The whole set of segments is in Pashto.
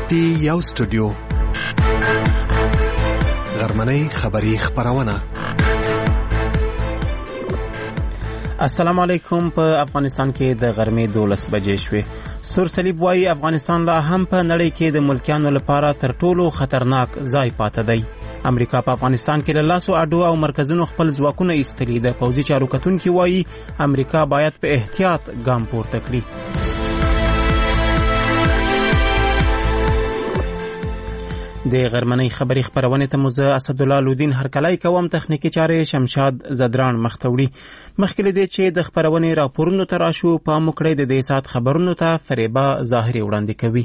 پی یو سټوډیو غرمنۍ خبری خبرونه. السلام علیکم. په افغانستان کې د غرمې 12 بجې شوې. سور صلیب وايي افغانستان لا هم په نړۍ کې د ملکیانو لپاره تر ټولو خطرناک ځای پاتې دی. امریکا په افغانستان کې له لاسو اډو او مرکزونو خپل ځواکونه ایستلي. د پوځي چارو کتونکي وايي امریکا باید په احتیاط ګام پورته کړي. د غرمنۍ خبری خبرونه ته مو زه اسدالله لودین هرکلی کوم. تخنیکی چارې شمشاد زدران مختوړي. مخکې دې چې د خبرونه راپورونو ته راشو په مکړې د دې سات خبرونو ته فریبا ظاهري وړاندې کوي.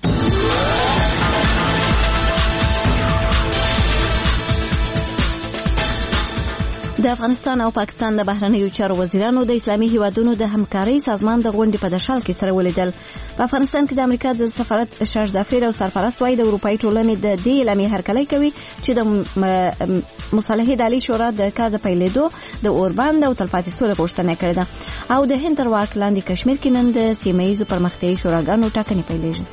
د افغانستان او پاکستان د بهرنیو چارو وزیرانو د اسلامي هیوادونو د همکارۍ سازمان د غونډې په دشال کې سره ولیدل. په افغانستان کې د امریکا د سفارت شاهدافیر او سرپرست وايي د اروپאי ټولنې د دې اعلامیې هرکلی کوي چې د مصالحې د عالی شورا د کار د پیلېدو د اوربند او تلپاتې سولې غوښتنه کړې ده او د هند تر واک لاندې کشمیر کې نن د سیمه ییزو پرمختیایي شوراګانو ټاکنې پیلېږي.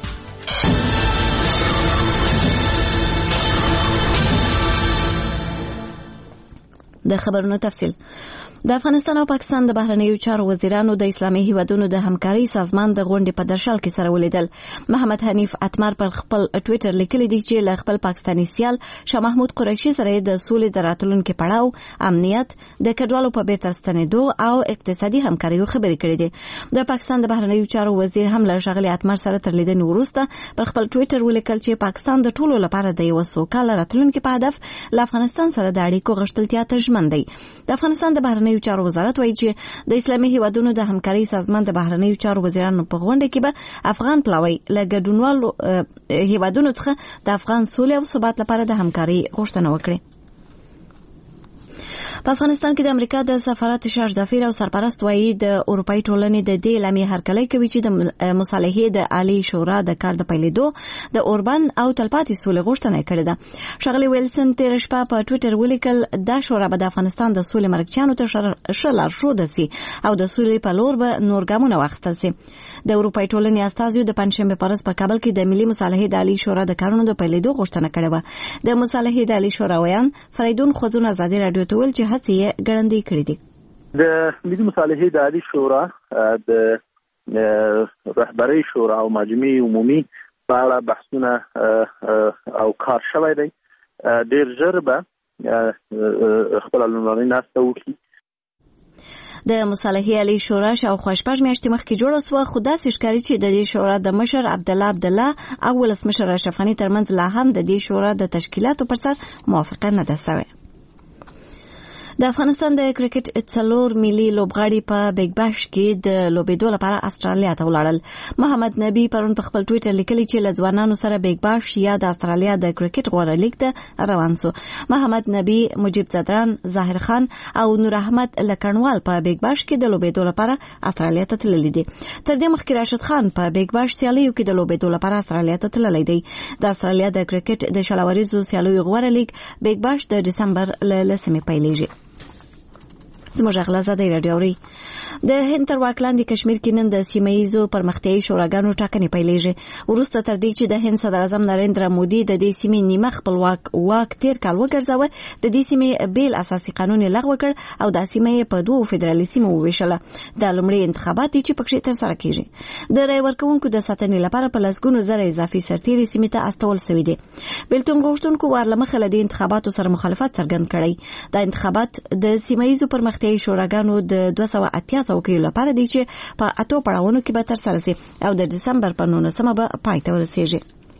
د خبرونو تفصیل. د افغانستان او پاکستان د بهرنیو چارو وزیرانو د اسلامي هیوادونو د همکارۍ سازمان د غونډې په درشل کې سره ولیدل. محمد حنیف اتمر پر خپل ټوئیټر لیکلی دی چې له خپل پاکستاني سیال شاه محمود قریشي سره د سولې د راتلونکو پړاو، امنیت، د کډوالو په بیرته ستنېدو او اقتصادي همکاریو خبرې کړې دي. د پاکستان د بهرنیو چارو وزیر هم له ښاغلي اتمر سره تر لیدنې وروسته پر خپل ټوئیټر ولیکل چې پاکستان د ټولو لپاره د یو سوکاله راتلونکو په هدف له افغانستان سره د اړیکو غښتلتیا ته ژمن دی. د افغانستان د بهرنیو چارو وزارت وايي چې د اسلامي هیوادونو د همکارۍ سازمان د بهرنیو چارو وزیرانو په غونډه کې به افغان پلاوی له ګډونوالو هیوادونو څخه د افغان سولې او ثبات لپاره د همکارۍ غوښتنه وکړي. په افغانستان کې د امریکا د سفارت شاهدافیر او سرپرست وايي د اروپאי ټولنې د دې اعلامیې هرکلی کوي چې د مصالحې د عالی شورا د کار د پیلېدو د اوربند او تلپاتې سولې غوښتنه کړې ده. ښاغلي ویلسن تېره شپه په ټوئیټر ولیکل دا شورا به د افغانستان د سولې مرکچیانو ته ښه لارښوده سي او د سولې په لور به نور ګامونه واخیستل سي. د اروپאי ټولنې استازیو د پنځشنبه په ورځ په کابل کې د ملي مصالحې د عالی شورا د کارونو د پیلېدو غوښتنه کړې وه. د مصالحې د عالی شورا ویان فریدون خوځون ازادي رادیو ته ویل چې هڅې یې ګړندۍ کړې دي. د ملي مصالحې د عالی شورا د رهبرۍ شورا او مجمع عمومي په اړه بحثونه او کار شوی دی. ډېر ژر به خپله لومړنۍ ناسته وکړي. د مصالحې عالی شورا شاوخوا 6 میاشتې مخکې جوړه سوه، خو داسې ښکاري چې د دې شورا د مشر عبدالله او ولسمشر اشرف غني ترمنځ لا هم د دې شورا د تشکیلاتو پر سر موافقه نه ده سوې. د افغانستان د کرکټ 4 ملي لوبغاړي په بیگ باش کې د لوبېدو لپاره استرالیا ته ولاړل. محمد نبی پرون په خپل ټوئیټر لیکلی چې له ځوانانو سره بیگ باش یا د استرالیا د کرکټ غوړه لیګ ته روان سو. محمد نبی، مجيب زدران، ظاهر خان او نور احمد لکڼوال په بیگ باش کې د لوبېدو لپاره استرالیا ته تللي دي. تر دې مخکې راشد خان په بیگ باش سیالیو کې د لوبېدو لپاره استرالیا ته تللی دی. د استرالیا د کرکټ د شلوریزو سیالیو غوړه لیګ بیگ باش د دسمبر له 10 پیلېږي. زموږ غلازادي رادیوري د هند تر واک لاندې کشمیر کې نن د سیمه ییزو پرمختیایي شوراګانو ټاکنې پیلېږي. وروسته تر دې چې د هند صدر اعظم نریندرا مودي د دې سیمې نیمه خپلواک واک تیر کال وګرځاوه، د دې سیمې بیل اساسي قانون لغوه کړ او د سیمې په 2 فدرالي سیمو وویشله. د لومړي انتخابات چې پکې تر سره کیږي. د رای ورکوونکو د ساتنې لپاره په لسګونو زره اضافي سرتیري سیمې ته استول شوي دي. بیلتون غوښتونکو ورلمخه له دې انتخاباتو سره مخالفت څرګند کړی. د انتخابات د سیمه ییزو پرمختیایي شوراګانو د 280 څوکیو لپاره دي چې په 8 پړاوونو کې به تر سره شي او د دسمبر په 19 به پای ته ورسیږي.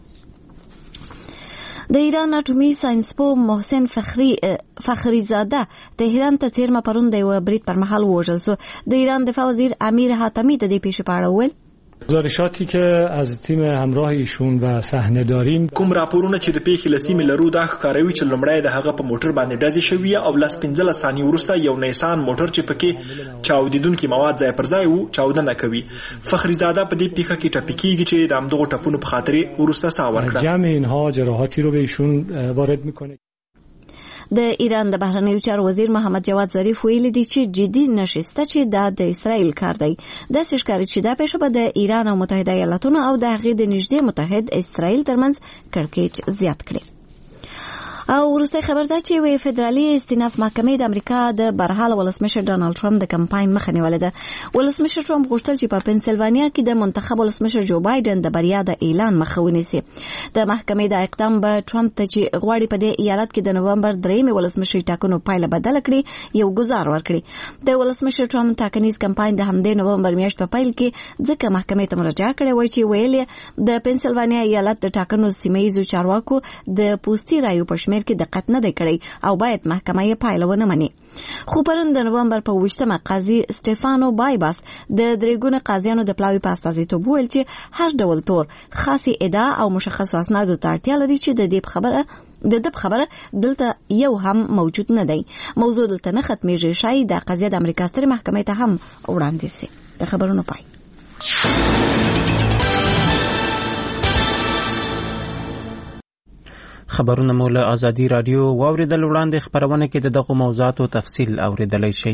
د ایران اټومي ساينسپوه محسن فخریزاده تهران ته څیرمه پرون د یو برید پر مهال وژل شو. د ایران دفاع وزیر امیر حاتمی د دې پیښې په اړه وویل گزارشاتی که از تیم همراه ایشون و صحنه داریم کوم راپورونه چې د پیښې لسیمې لرو دا ښکاروي چې لومړی د هغه په موټر باندې ډزې شوې او لس 15 ثانیې وروسته یو نیسان موټر چې پکې چاودیدونکي مواد ځای پر ځای وو چاودنه کوي. فخریزاده په دې پیښه کې ټپي کیږي چې د همدغو ټپونو په خاطر وروسته ساه ورکړه. جمع اینها جراحاتی رو به ایشون وارد میکنه. د ایران د بهرنیو چارو وزیر محمد جواد ظریف ویلي دی چې جدي نشسته چې دا د اسرائیل کار دی. داسې ښکاري چې دا پیښه به د ایران او متحده ایالاتونو او د هغې د نږدې متحد اسرائیل ترمنځ کړکېچ زیات کړي. او وروستی خبر دا چې وی فدرالي استیناف محکمې د امریکا د برحال ولسمشر ډانلډ ټرمپ د کمپاین مخه نیولې ده. ولسمشر ټرمپ غوښتل چې په پنسلوانیا کې د منتخب ولسمشر جو بایدن د بریا د اعلان مخه ونیسي. د محکمې د اقدام به ټرمپ ته چې غواړي په دې ایالت کې د نومبر 3 ولسمشر ټاکنو پایله بدل کړي یو گزار ورکړي. د ولسمشر ټرمپ ټاکنیز کمپاین د همدې نومبر میاشت په پیل کې ځکه محکمې ته مراجعه کړې وای چې ویل د پنسلوانیا ایالت د ټاکنو سیمه‌ییزو چارواکو د پوستي رایو په شمېر کې دقت نه دی کړی او باید محکمه یې پایله ونه مني. خو پرون د نومبر په 28مه قاضي سټيفانو بایباس د درېګونه قاضیانو د پلاوي په استازیتوب ویل چې هر ډول تور خاصي ادعا او مشخص اسنادو ته اړتیا لري چې د دې خبره دلته یو هم موجود نه دی. موضوع دلته نه ختمېږي، شاید د قضیه د امریکا سترې محکمې ته هم وړاندې شي. د خبرونو پای. خبرونه مو له ازادي رادیو واوریدل. وړاندې خبرونه کې د دغه موضوعاتو تفصیل اوریدلای شئ.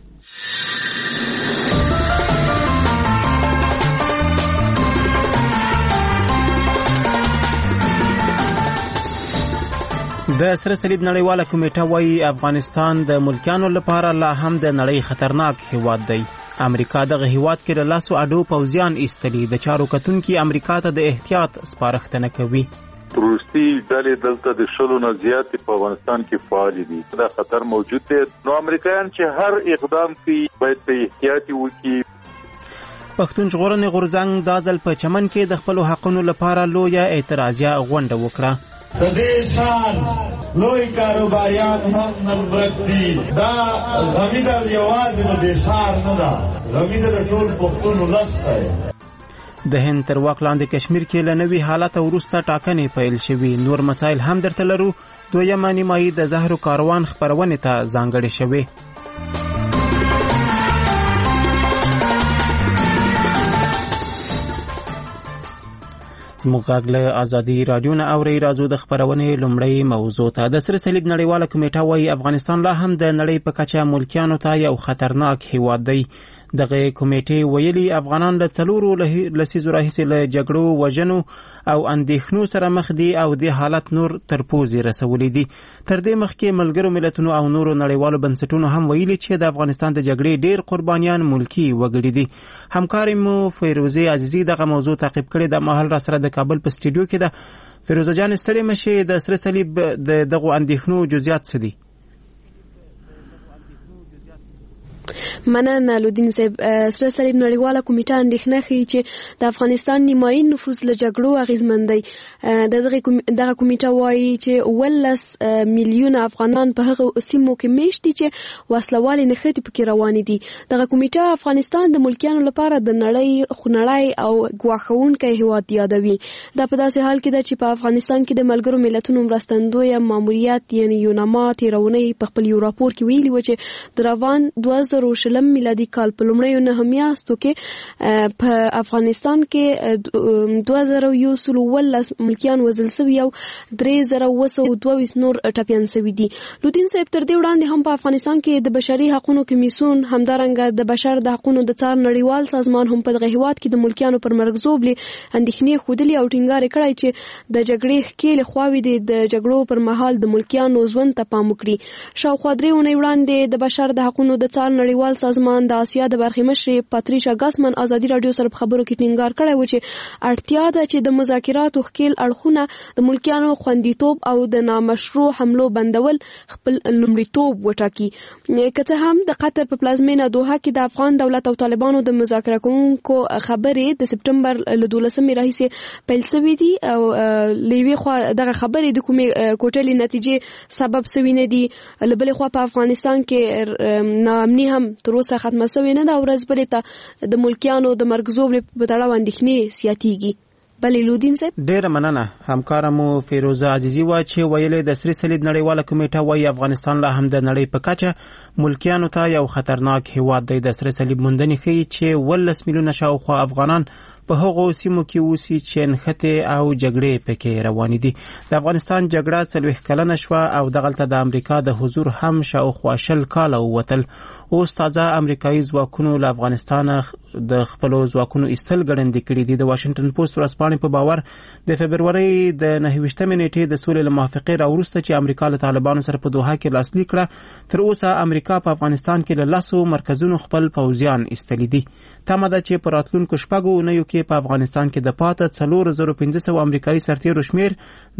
د سره صلیب نړیواله کمیټه وايي افغانستان د ملکیانو لپاره لا هم د نړۍ خطرناک هیواد دی. امریکا دغه هیواد کې له لاسو اډو پوځیان ایستلي. د چارو کتونکي امریکا ته د احتیاط سپارښتنه کوي. روسي ډلې دلته د 100 نه زیات په افغانستان کې فعال دي. دا خطر موجود دی. نو امریکایان چې هر اقدام کوي باید په احتیاط وکړي. پښتون ژغورنې غورځنګ دا ځل په چمن کې د خپل حقونو لپاره لویه اعتراضیه غونډه وکړه. د دې شان لوی کاروباریان هم نن ورک دي. دا غمیده یوازې د دې شهر نه ده، غمیده د ټول پښتون ولس دی. د هند تر واک لاندې کشمیر کې له نوي حالت وروسته ټاکنې پیل شوي. نور مسایل هم درته لرو. دویمه نیمایي د زهرو کاروان خپرونې ته ځانګړې شوې. زموږ غږ له ازادي رادیو نه اورئ. راځو د خپرونې لومړی موضوع ته. د سره صلیب نړیواله کمیټه وايي افغانستان لا هم د نړۍ په کچه ملکیانو ته یو خطرناک هیواد دی. دغه کمیټې ویلي افغانان له 4 لسیزو راهیسې له جګړو، وژنو او اندېښنو سره مخ دي او د حالت نور تر پوزې رسولي دي. تر دې مخکې ملګرو ملتونو او نورو نړیوالو بنسټونو هم ویلي چې د افغانستان د جګړې ډېر قربانیان ملکی وګړي دي. همکار مو فیروزه عزیزی دغه موضوع تعقیب کړي. د مهال را سره د کابل په سټوډیو کې ده. فیروزه جان ستړي مشه. د سره صلیب د دغه اندېښنو جزئیات څه دي؟ مننه لودین صاحب. سره صلیب نړیواله کمیټه اندېښنه ښیي چې د افغانستان نیمایي نفوس له جګړو اغېزمن دی. دغه کمیټه وایي چې 18 میلیونه افغانان په هغه سیمو کې میشت دي چې وسلوالې نښتې پکې روانې دي. دغه کمیټه افغانستان د ملکیانو لپاره د نړۍ خونړی او ګواښونکی هیواد یادوي. دا په داسې حال کې ده چې په افغانستان کې د ملګرو ملتونو مرستندویه ماموریت یعنی یوناما تېرونۍ په خپل یو راپور کې ویلي و چې د روان 2020 میلادي کال په لومړیو 9 میاشتو کې په افغانستان کې 2112 ملکیان وژل شوي او 3222 نور ټپیان شوي دي. لودین صاحب تر دې وړاندې هم په افغانستان کې د بشري حقوقو کمیسیون همدارنګه د بشر د حقوقو د څار نړیوال سازمان هم په دغه هیواد کې د ملکیانو پر مرګ زوبلې اندېښنې ښودلې او ټینګار کړی چې د جګړې ښکېلې خواوې د جګړو پر مهال د ملکیانو ژوند ته پام وکړي. شاوخوا 3 اونۍ وړاندې د بشر د حقوقو د څار نړیوال سازمان د آسیا د برخې مشرې پاتریشا ګاسمن ازادي رادیو سره په خبرو کې ټینګار کړی و چې اړتیا ده چې د مذاکراتو ښکیل اړخونه د ملکیانو خوندیتوب او د نامشروع حملو بندول خپل لومړیتوب وټاکي. که څه هم د قطر په پلازمینه دوحه کې د افغان دولت او طالبانو د مذاکره کوونکو خبرې د سپټمبر له 12مې راهیسې پیل شوې دي او لوی خو دغه خبرې د کومې کوټلې نتیجې سبب شوي نه دي. له بلې خوا په افغانستان کې ناامني هم تر اوسه ختمه شوې نه ده او ورځ بلې ته د ملکیانو د مرګ زوبلې په تړاو اندېښنې زیاتېږي. بلې لودین صاحب ډېره مننه. همکاره مو فیروزه عزیزي وه چې ویلې د سره صلیب نړیواله کمیټه وایي افغانستان لا هم د نړۍ په کچه ملکیانو ته یو خطرناک هیواد دی. د سره صلیب موندنې ښیي چې 18 میلیونه شاوخوا افغانان په هغو سیمو کې اوسي چې نښتې او جګړې پکې روانې دي. د افغانستان جګړه 40 کلنه شوه او دغلته د امریکا د حضور هم شاوخوا 20 کاله ووتل. اوس تازه امریکایي ځواکونو له افغانستانه د خپلو ځواکونو ایستل ګړندي کړي دي. د واشنګټن پوسټ ورځپاڼې په باور د فبرورۍ د 29 نیټې د سولې له موافقې راوروسته چې امریکا له طالبانو سره په دوحه کې لاسلیک کړه، تر اوسه امریکا په افغانستان کې له 10 مرکزونو خپل پوځیان ایستلي دي. تمه ده چې په راتلونکو شپږو اونیو کې په افغانستان کې د پاته 4500 امریکایي سرتیرو شمیر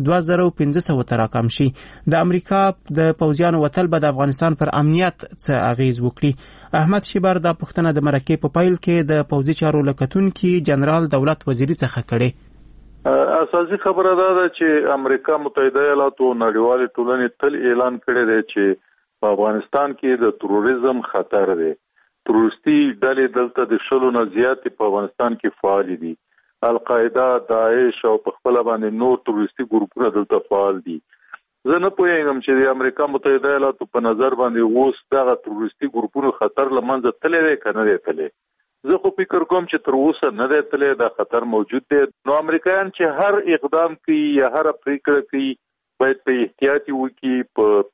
2500 ته راکم شي. د امریکا د پوځیانو وتل به د افغانستان پر امنیت څه اغیز وکړي. احمد شیبر دا پوښتنه د مرکې په پیل کې د پوځي چارو لکتونکي جنرال دولت وزیری څخه کړې. اساسي خبره ده چې امریکا متحده ایالات او نړیوالې ټولنې تل اعلان کړی دی چې په افغانستان کې د تروریزم خطر دی. تروریستي ډلې دلته د 100 نه زیاتې په افغانستان کې فعال دي. القاعده، داعش او په خپل باندې نور تروریستي ګروپونه دلته فعال دي. زه نه پوهیږم چې د امریکا متحده ایالاتو په نظر باندې اوس دغه تروریستي ګروپونو خطر له منځه تللی دی که نه دی تللی. زه خو فکر کوم چې تر اوسه نه دی تللی، دا خطر موجود دی. نو امریکایان چې هر اقدام کوي یا هر پریکړه کوي باید په احتیاطي وکړي،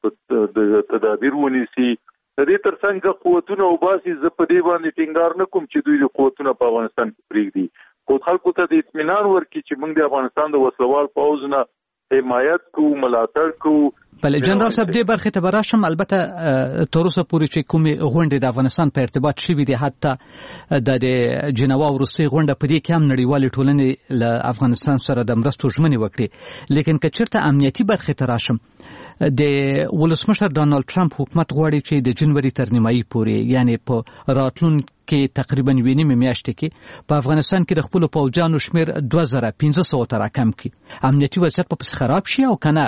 په تدابیر ونیسي. د دې ترڅنګ قوتونه وباسي. زه په دې باندې ټینګار نه کوم چې دوی د قوتونه په افغانستان کې پرېږدي، خو خلکو ته د اطمینان ورکړي چې موږ د افغانستان د وسلوال پوځ نه حمایت کوو، ملاتړ کوو. بله جنرال صاحب، دې برخې ته به راشم. البته تر اوسه پورې چې کومې غونډې د افغانستان په ارتباط شوي دي، حتی د جنوا وروستۍ غونډه، په دې کې هم نړیوالې ټولنې له افغانستان سره د مرستو ژمنې وکړې. لیکن که چېرته امنیتي برخې ته راشم، د ولسمشر ډانلډ ټرمپ حکومت غواړي چې د جنوري تر نیمایي پورې، یعنی په راتلونکي تقریبا 2 میاشتې کې په افغانستان کې د خپلو پوځیانو شمیر 2500 ته راکم کړي. امنیتي وضعیت به پسې خراب شي او که نه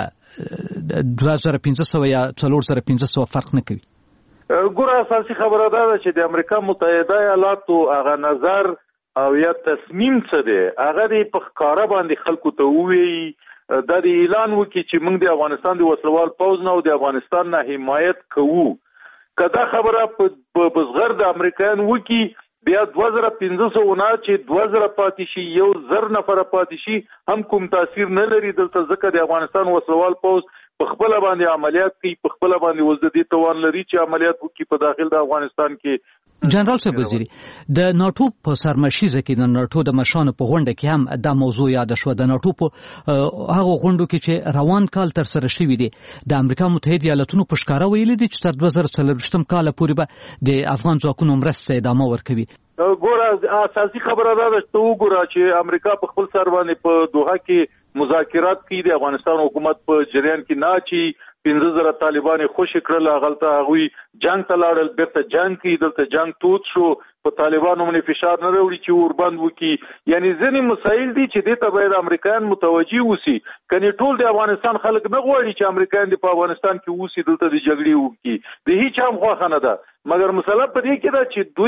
2500 یا 4500 فرق نه کوي؟ ګوره، اساسي خبره ده چې د امریکا متحده ایالاتو هغه نظر او یا تصمیم څه دی، هغه د په ښکاره باندې خلکو ته ووایي، دا د اعلان وکړي چې موږ د افغانستان د وسلوال پوځ نه او د افغانستان نه حمایت کوو. که دا خبره په صغر د امریکایان وکړي، بیا 2500 نه چې 2000 پاتې شي، 1000 نفره پاتې شي، هم کوم تاثیر نه لري دلته، ځکه د افغانستان وسلوال پوځ په خپل باندې عملیات کوي، په خپل باندې وزدي توان لري چې عملیات وکړي په داخل د افغانستان کې. جنرال صاحب وزیری، د ناتو په سرمشیزه کې د ناتو د مشانو په غونډه کې هم دا موضوع یاد شو. د ناتو په هغه غونډو کې چې روان کال تر سره شوی دی، د امریکا متحده ایالاتونو په ښکاره ویلي دي چې تر 2024 کال پورې به د افغان ځواکونو مرسته ادامه ورکوي. ګوره، اساسي خبره ده چې وګوره چې امریکا په خپل سر باندې په دوحه کې مذاکرات کوي. د افغانستان حکومت په جریان کې نه چې 15000 طالبان خوشی کړل، هغه هغوی جنگ ته لاړل، بیرته جنگ کوي، دلته جنگ تود شو، په طالبانو باندې فشار نه راوړي چې وربند وکړي. یعنی ځینې مسایل دي چې دې ته باید امریکایان متوجي اوسي. کني ټول د افغانستان خلک نه غواړي چې امریکایان په افغانستان کې اوسي، دلته د جګړې وکړي. د هیڅ هم خوښه نه ده، مګر مسله په دې کې ده چې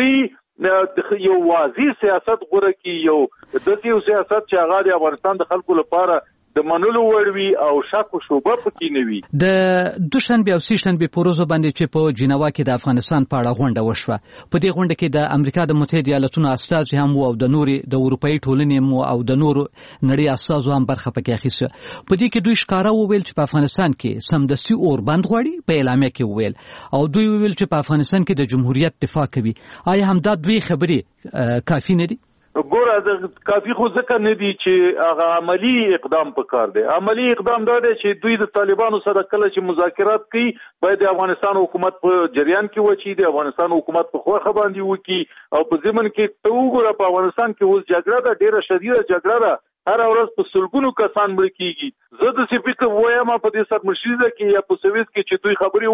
دوی یو واضح سیاست غوره کی، یو داسې سیاست چې هغه د افغانستان د خلکو لپاره د منلو وړ وي او شک او شوبه پکې نه وي. د دوشنبه او سهشنبه په ورځو باندې چې په جنوا کې د افغانستان په اړه غونډه وشوه، په دې غونډه کې د امریکا د متحده ایالاتونو استازي هم او د نوري د اروپאי ټولنې او د نورو نړۍ استازو هم برخه پکې اخیسته. په دې کې دوی ښکارا وویل چې په افغانستان کې سمدستي اوربند غواړي، په اعلامیه کې وویل، او دوی وویل چې په افغانستان کې د جمهوریت دفاع کوي. آیا همدا دوی خبرې کافي نه دي؟ ګوره، کافي خو ځکه نه دي چې هغه عملی اقدام پکار دی. عملی اقدام دا دی چې دوی د طالبانو سره کله چې مذاکرات کوي، باید د افغانستان حکومت په جریان کې وچی، د افغانستان حکومت په خوخه باندې وکي، او په ضمن کې ته وګوره په افغانستان کې اوس جګړه ده، ډیره شدیده جګړه ده، هر ورځ په سلګونو کسان مړ کیږي. زه د فکر وایم په دې سرمشیزه کې یا په سویس کې چې دوی خبرې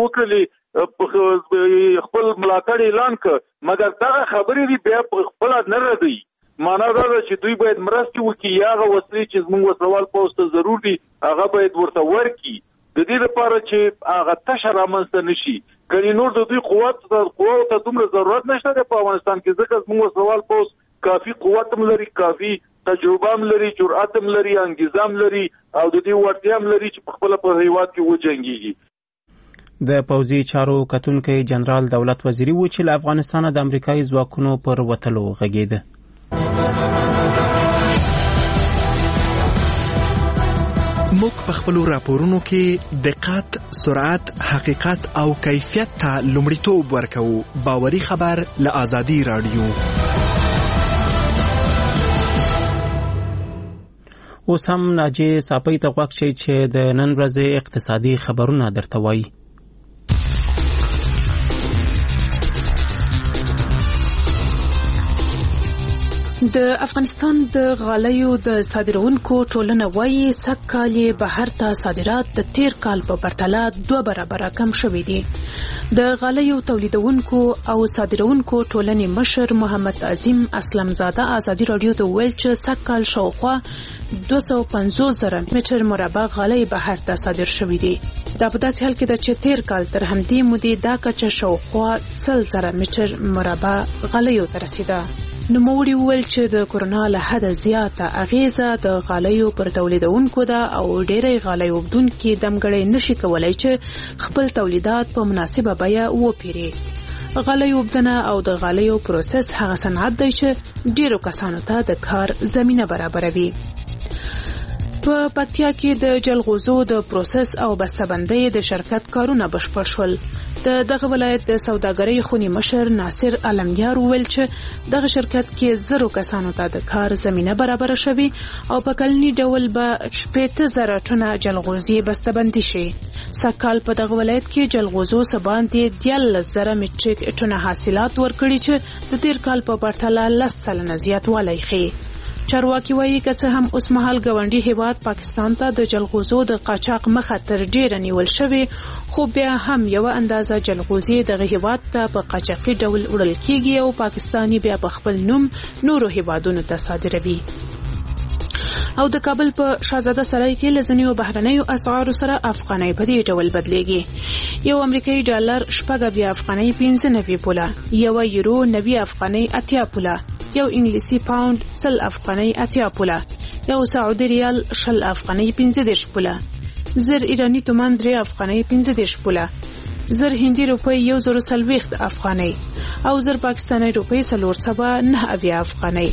وکړلې، خپل ملاتړ اعلان کړ، مګر دا خبرې بیا خپل نه ردی. معنا دا ده چې دوی باید مرسته وکړي، یا هغه وسلې چې زموږ وسلوال پوځ ته ضرور دي هغه باید ورته ورکړي، د دې لپاره چې هغه تشه رامنځته نشي. کني نور د دوی قوت ته دومره ضرورت نشته په افغانستان کې، ځکه زموږ وسلوال پوځ کافي قوت هم لري، کافي تجربه هم لري، جرأت هم لري، انګیزه هم لري، او د دې وړتیا هم لري چې په خپل په هیواد کې وجنګيږي. د پوځي چارو کتونکي جنرال دولت وزیری و چې له افغانستانه د امریکایي ځواکونو پر وتلو غږیده. موږ په خپلو راپورونو کې دقت، سرعت، حقیقت او کیفیت ته لومړیتوب ورکوو. باوري خبر له آزادي راډیو. اوس هم ناجې صاپۍ ته غوږ شئ چې د نن ورځې اقتصادي خبرونه درته وایي. د افغانستان د غالیو د صادرونکو ټولنه وايي سږ کال یې بهر ته صادرات د تیر کال په پرتله 2 برابره کم شوي دي. د غالیو تولیدونکو او صادرونکو ټولنې مشر محمد عظیم اسلم زاده آزادي رادیو ته ویل چې سږ کال شاوخوا 250,000 متر مربع غالۍ بهر ته صادر شوي دي. دا په داسې حال کې ده چې تیر کال تر همدې مودې دا کچه شاوخوا 100,000 متر مربع غالیو ته رسیده. نوموړي وویل چې د کورونا له حده زیاته اغیزه د غالیو پر تولیدونکو ده او ډېری غالۍ اوبدونکي دمګړی نشي کولای چې خپل تولیدات په مناسبه بیه وپیري. غالیو اوبدنه او د غالیو پروسس هغه صنعت دی چې ډېرو کسانو ته د کار زمینه برابروي. په پکتیا کې د جلغوزو د پروسس او بسته‌بندۍ د شرکت کارونه بشپړ شول. دغه ولایت د سوداګرۍ خونی مشر ناصر علمیار ویل چې دغه شرکت کې 0 کسانو ته د کار زمینه برابر شوي او په کلنی ډول به 80,000 ټنه جلغوزي بسته‌بندي شي. سکهال په دغه ولایت کې جلغوزو سباندې 13,000 متریک ټنه حاصلات ورکړي چې د تیر کال په پرتله 10% زیاتوالی ښیي. چارواکي وایي که څه هم اوس مهال ګاونډي هیواد پاکستان ته د جلغوزو د قاچاق مخه تر ډیره نیول شوی، خو بیا هم یو اندازه جلغوزي دغه هیواد ته په قاچاقي ډول وړل کیږي او پاکستاني بیا په خپل نوم نورو هیوادونو ته صادروي. او د کابل په شاهزاده سرای کې لزنیو بهرنیو اسعارو سره افغانۍ په دې ډول بدلیږي. یو امریکایي ډالر 90 افغانۍ 95 پوله، یو یورو 90 افغانۍ 80 پوله، یو انګلیسي پاوند 100 افغانۍ 80 پوله، یو سعودي ریال 60 افغانۍ 15 پوله، زر ایرانی تومان 3 افغانۍ 15 پوله، زر هندي روپۍ 140 افغانۍ او زر پاکستاني روپۍ 409 افغانۍ.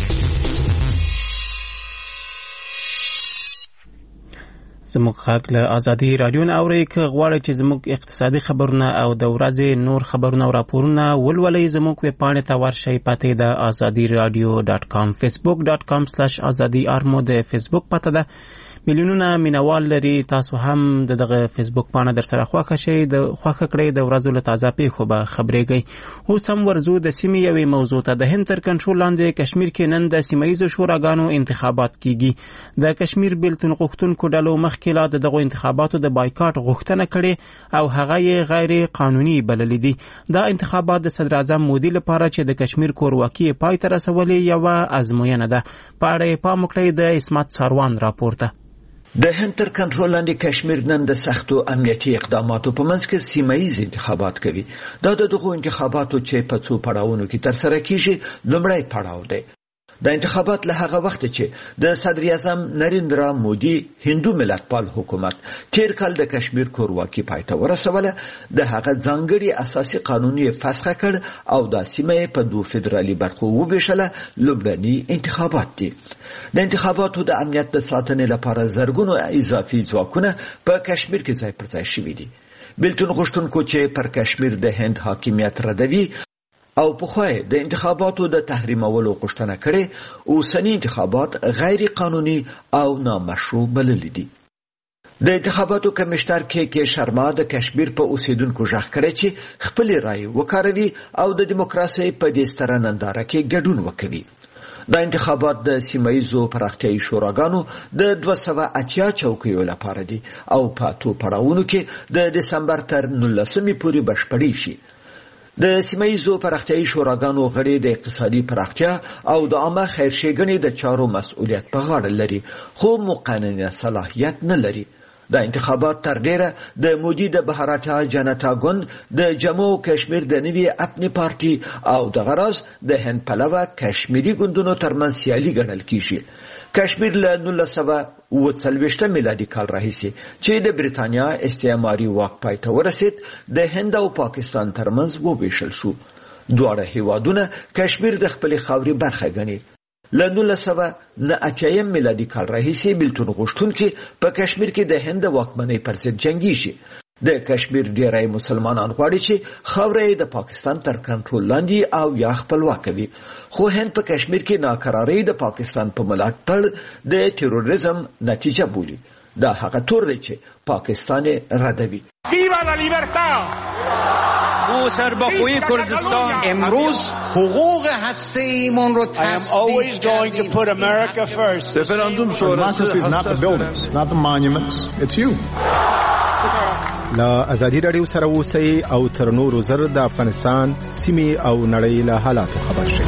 زموږ خاک له آزادي رادیو نه اورئ. که غواړئ چې زموږ اقتصادي خبرونه او د ورځې نور خبرونه او راپورونه ولولئ، زموږ ویب پاڼې ته ورشئ. پته د azadiradio.com، facebook.com/azadi armo د فیسبوک پته ده. میلیونونه مینوال لري. تاسو هم دغه فیسبوک پاڼه در سره خوښه شئ، د خوښه کړئ د ورځو له تازه پیښو به خبرېږئ. اوس هم ورځو د سیمې یوې موضوع ته. د هند تر کنټرول لاندې کشمیر کې نن د سیمه ییزو شوراګانو انتخابات کیږي. د کشمیر بیلتون غوښتونکو ډلو مخکې لا د دغو انتخاباتو د بایکاټ غوښتنه کړې او هغه یې غیر قانوني بللې دي. دا انتخابات د صدر اعظم مودي لپاره چې د کشمیر کورواکي پای ته رسولې یوه ازموینه ده. په اړه یې پام وکړئ د اسمت ساروان راپورته. د هند تر کنټرول لاندې کشمیر نن د سختو امنیتي اقداماتو په منځ کې سیمه ییز انتخابات کوي. دا د دغو انتخاباتو چې په څو پړاوونو کې ترسره کیږي لومړی پړاو دی. د انتخابات له هغه وخت چې د صدر اعظم نریندرا مودي هندو ملتپال حکومت تیر کال د کشمیر کورواکي پای ته ورسوله، د هغه ځانګړي اساسي قانون یې فسخ کړ او د سیمې په 2 فدرالي برخو وویشله. لومړني انتخابات دي. د انتخاباتو د امنیت د ساتنې لپاره زرګونو اضافي ځواکونه په کشمیر کې ځای پر ځای شوي دي. بیلتون غوښتونکو چې پر کشمیر د هند حاکمیت ردوي او په خوای د انتخاباتو د تحریمولو غوښتنه کړې، اوسنی انتخابات غیر قانوني او نامشروع بلل دي. د انتخاباتو کمشنر کې شرما د کشمیر په اوسیدونکو ژغ کړی چې خپل رائے وکاروي او د دیموکراسي په دې ستره ننداره کې ګډون وکړي. د انتخابات د سیمایزو پراختیايي شوراګانو د 280 چوکیو لپاره دي او په تو پړاوونو کې د دسمبر تر 19 پورې بشپړې شي. د سیمایزو پراختیايي شوراګانو غړي د اقتصادي پراختیا او د عامه خیرښېګڼې د چارو مسؤلیت په غاړه لري، خو مقننه صلاحیت نه لري. د انتخابات تر ډیره د مودي د بهاراتیا جنتا ګوند د جموں و کشمیر د نوي اپنی پارټي او د غرض د هند پلوه کشمیری ګوندونو ترمنځ سیالي ګڼل کیږي. کشمیر له 1940 میلادي کال راهیسې چې د بریتانیا استعماري واک پای ته ورسید، د هند او پاکستان ترمنځ وویشل شو. دواړه هیوادونه کشمیر د خپل خاوري برخه ګڼي. له 1989 میلادي کال راهیسې بېلتون غوښتونکي په کشمیر کې د هند واکمنۍ پر ضد جنګیږي. د کشمیر ډیری مسلمانان غواړي چې خاوره یې د پاکستان تر کنټرول لاندې او یا خپلواکه وي، خو هند په کشمیر کې ناکرارۍ د پاکستان په ملاتړ د تروریزم نتیجه بولي. دا هغه تور دی چې پاکستان ردوي. ما سرباخوی کردستان امروز حقوق هسته‌ایمون رو تثبیت کردیم. رفراندوم شورای is not the buildings, not the monuments, it's you. لا ازادي رادیو سره اوسئ او تر نورو زر د افغانستان سیمې او نړۍ له حالاتو خبر شئ.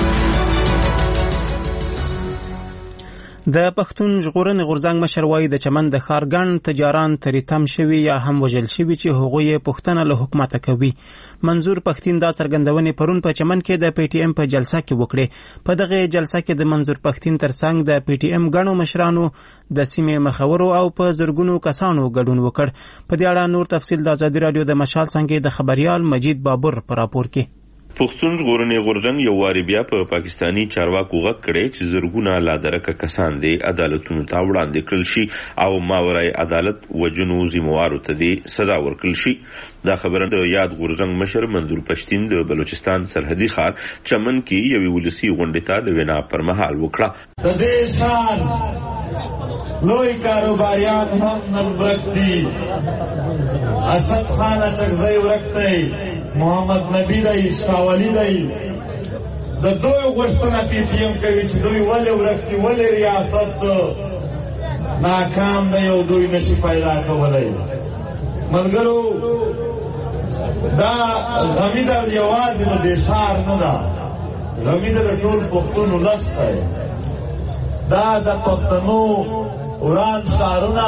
د پښتون ژغورنې غورځنګ مشر وایي د چمن د ښارګڼ تجاران ترې تم شوي یا هم وژل شوي چې هغوی یې پوښتنه له حکومته کوي. منظور پښتین دا څرګندونې پرون په چمن کې د پی ټی ایم په جلسه کې وکړې. په دغه جلسه کې د منظور پښتین ترڅنګ د پی ټی ایم ګڼو مشرانو، د سیمې مخورو او په زرګونو کسانو ګډون وکړ. په دې اړه نور تفصیل د ازادي رادیو د مشال څنګه د خبريال مجید بابر په راپور کې. پښتون ژغورنې غورځنګ یو واری بیا په پاکستانی چارواکو غږ کړی چې زرګونه لادرکه کسان دي عدالتونو ته وړاندې کړل شي او ماورای عدالت وجنو ذمہوارو ته دي سزا ورکړل شي. دا خبره د یاد غورځنګ مشر منظور پښتین د بلوچستان سرحدي ښار چمن کې یوې ولسی غونډې ته د وینا پر مهال وکړه. د دې ښار لوی کاروباریان هم نن ورک دي. اسد خان چغزی ورک دی، محمد نبی دی، شاولی دی. د دوی غوښتنه پی ټی ایم کوي چې دوی ولې ورک دي، ولې ریاست ناکام دی او دوی نشي پیدا کولی. ملګرو دا غمی د یوازې د دې ښار نه ده، غمی د ټول پښتون ولس دی. دا د پښتنو وران ښارونه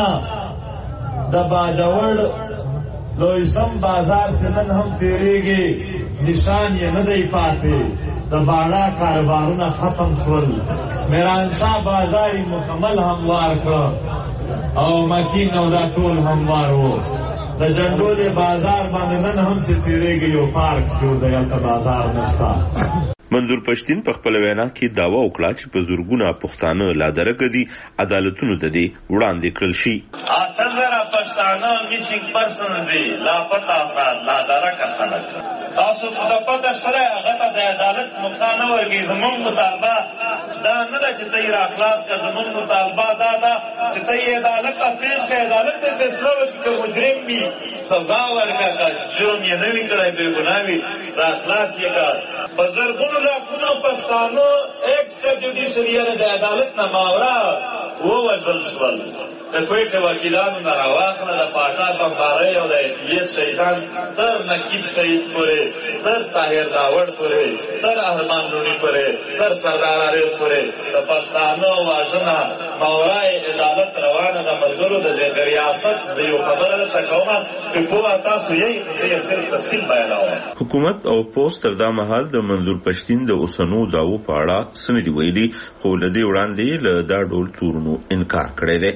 د باجوړ لویسم بازار چې نن هم تیریږي نشان یې نه دی پاتې. د باړا کاروبارونه ختم شول. میرانشاه بازار مکمل هموار کړ او مکین او دا ټول هموار وو. د جنډولې بازار باندې نن هم چې تیریږي یو پارک جوړ دی، هلته بازار نشته. منظور پښتین په خپل وینا کې داوا وکړه چې په زورګونه پښتانه لادرکه دي عدالتونو ته دي وړاندې کړل شي. اتلره پښتانه میسینګ پرسن دي، لاپتا افراد لادرکه خلک. تاسو په پته سره هغه ته د عدالت مخانه ورګي. زموږ مطالبه دا نه ده چې ته را خلاص کا، زموږ مطالبه دا ده چې ته عدالت ته پیش کړې، عدالت ته فیصله وکړي چې مجرم وي سزا ورکړه، جرم یې نه وي کړی، بې ګناه وي را خلاص یې کړه. په زرګونو لاکونو پښتانه ایکسټرا جوډیشري د عدالت نه ماورا ووژل شول. د کوټې وکیلانو نه راواخله، د پاټا بمبارۍ او د ایس شهیدان تر نقیب شهید پورې، تر طاهر داوړ پورې، تر ارمان لوني پورې، تر سردار عارف پورې د پښتانه واژنه ماورای عدالت روانه د ملګرو د ریاست د یو خبره درته کومه چې پوه تاسو یې صرف تفصیل بیانوم. حکومت او پوسټ تر دا مهال د منظور پښتین د اوسنو داوو په اړه څه نه دي ویلي، خو له دې وړاندې له دا ډول تورونو انکار کړی دی.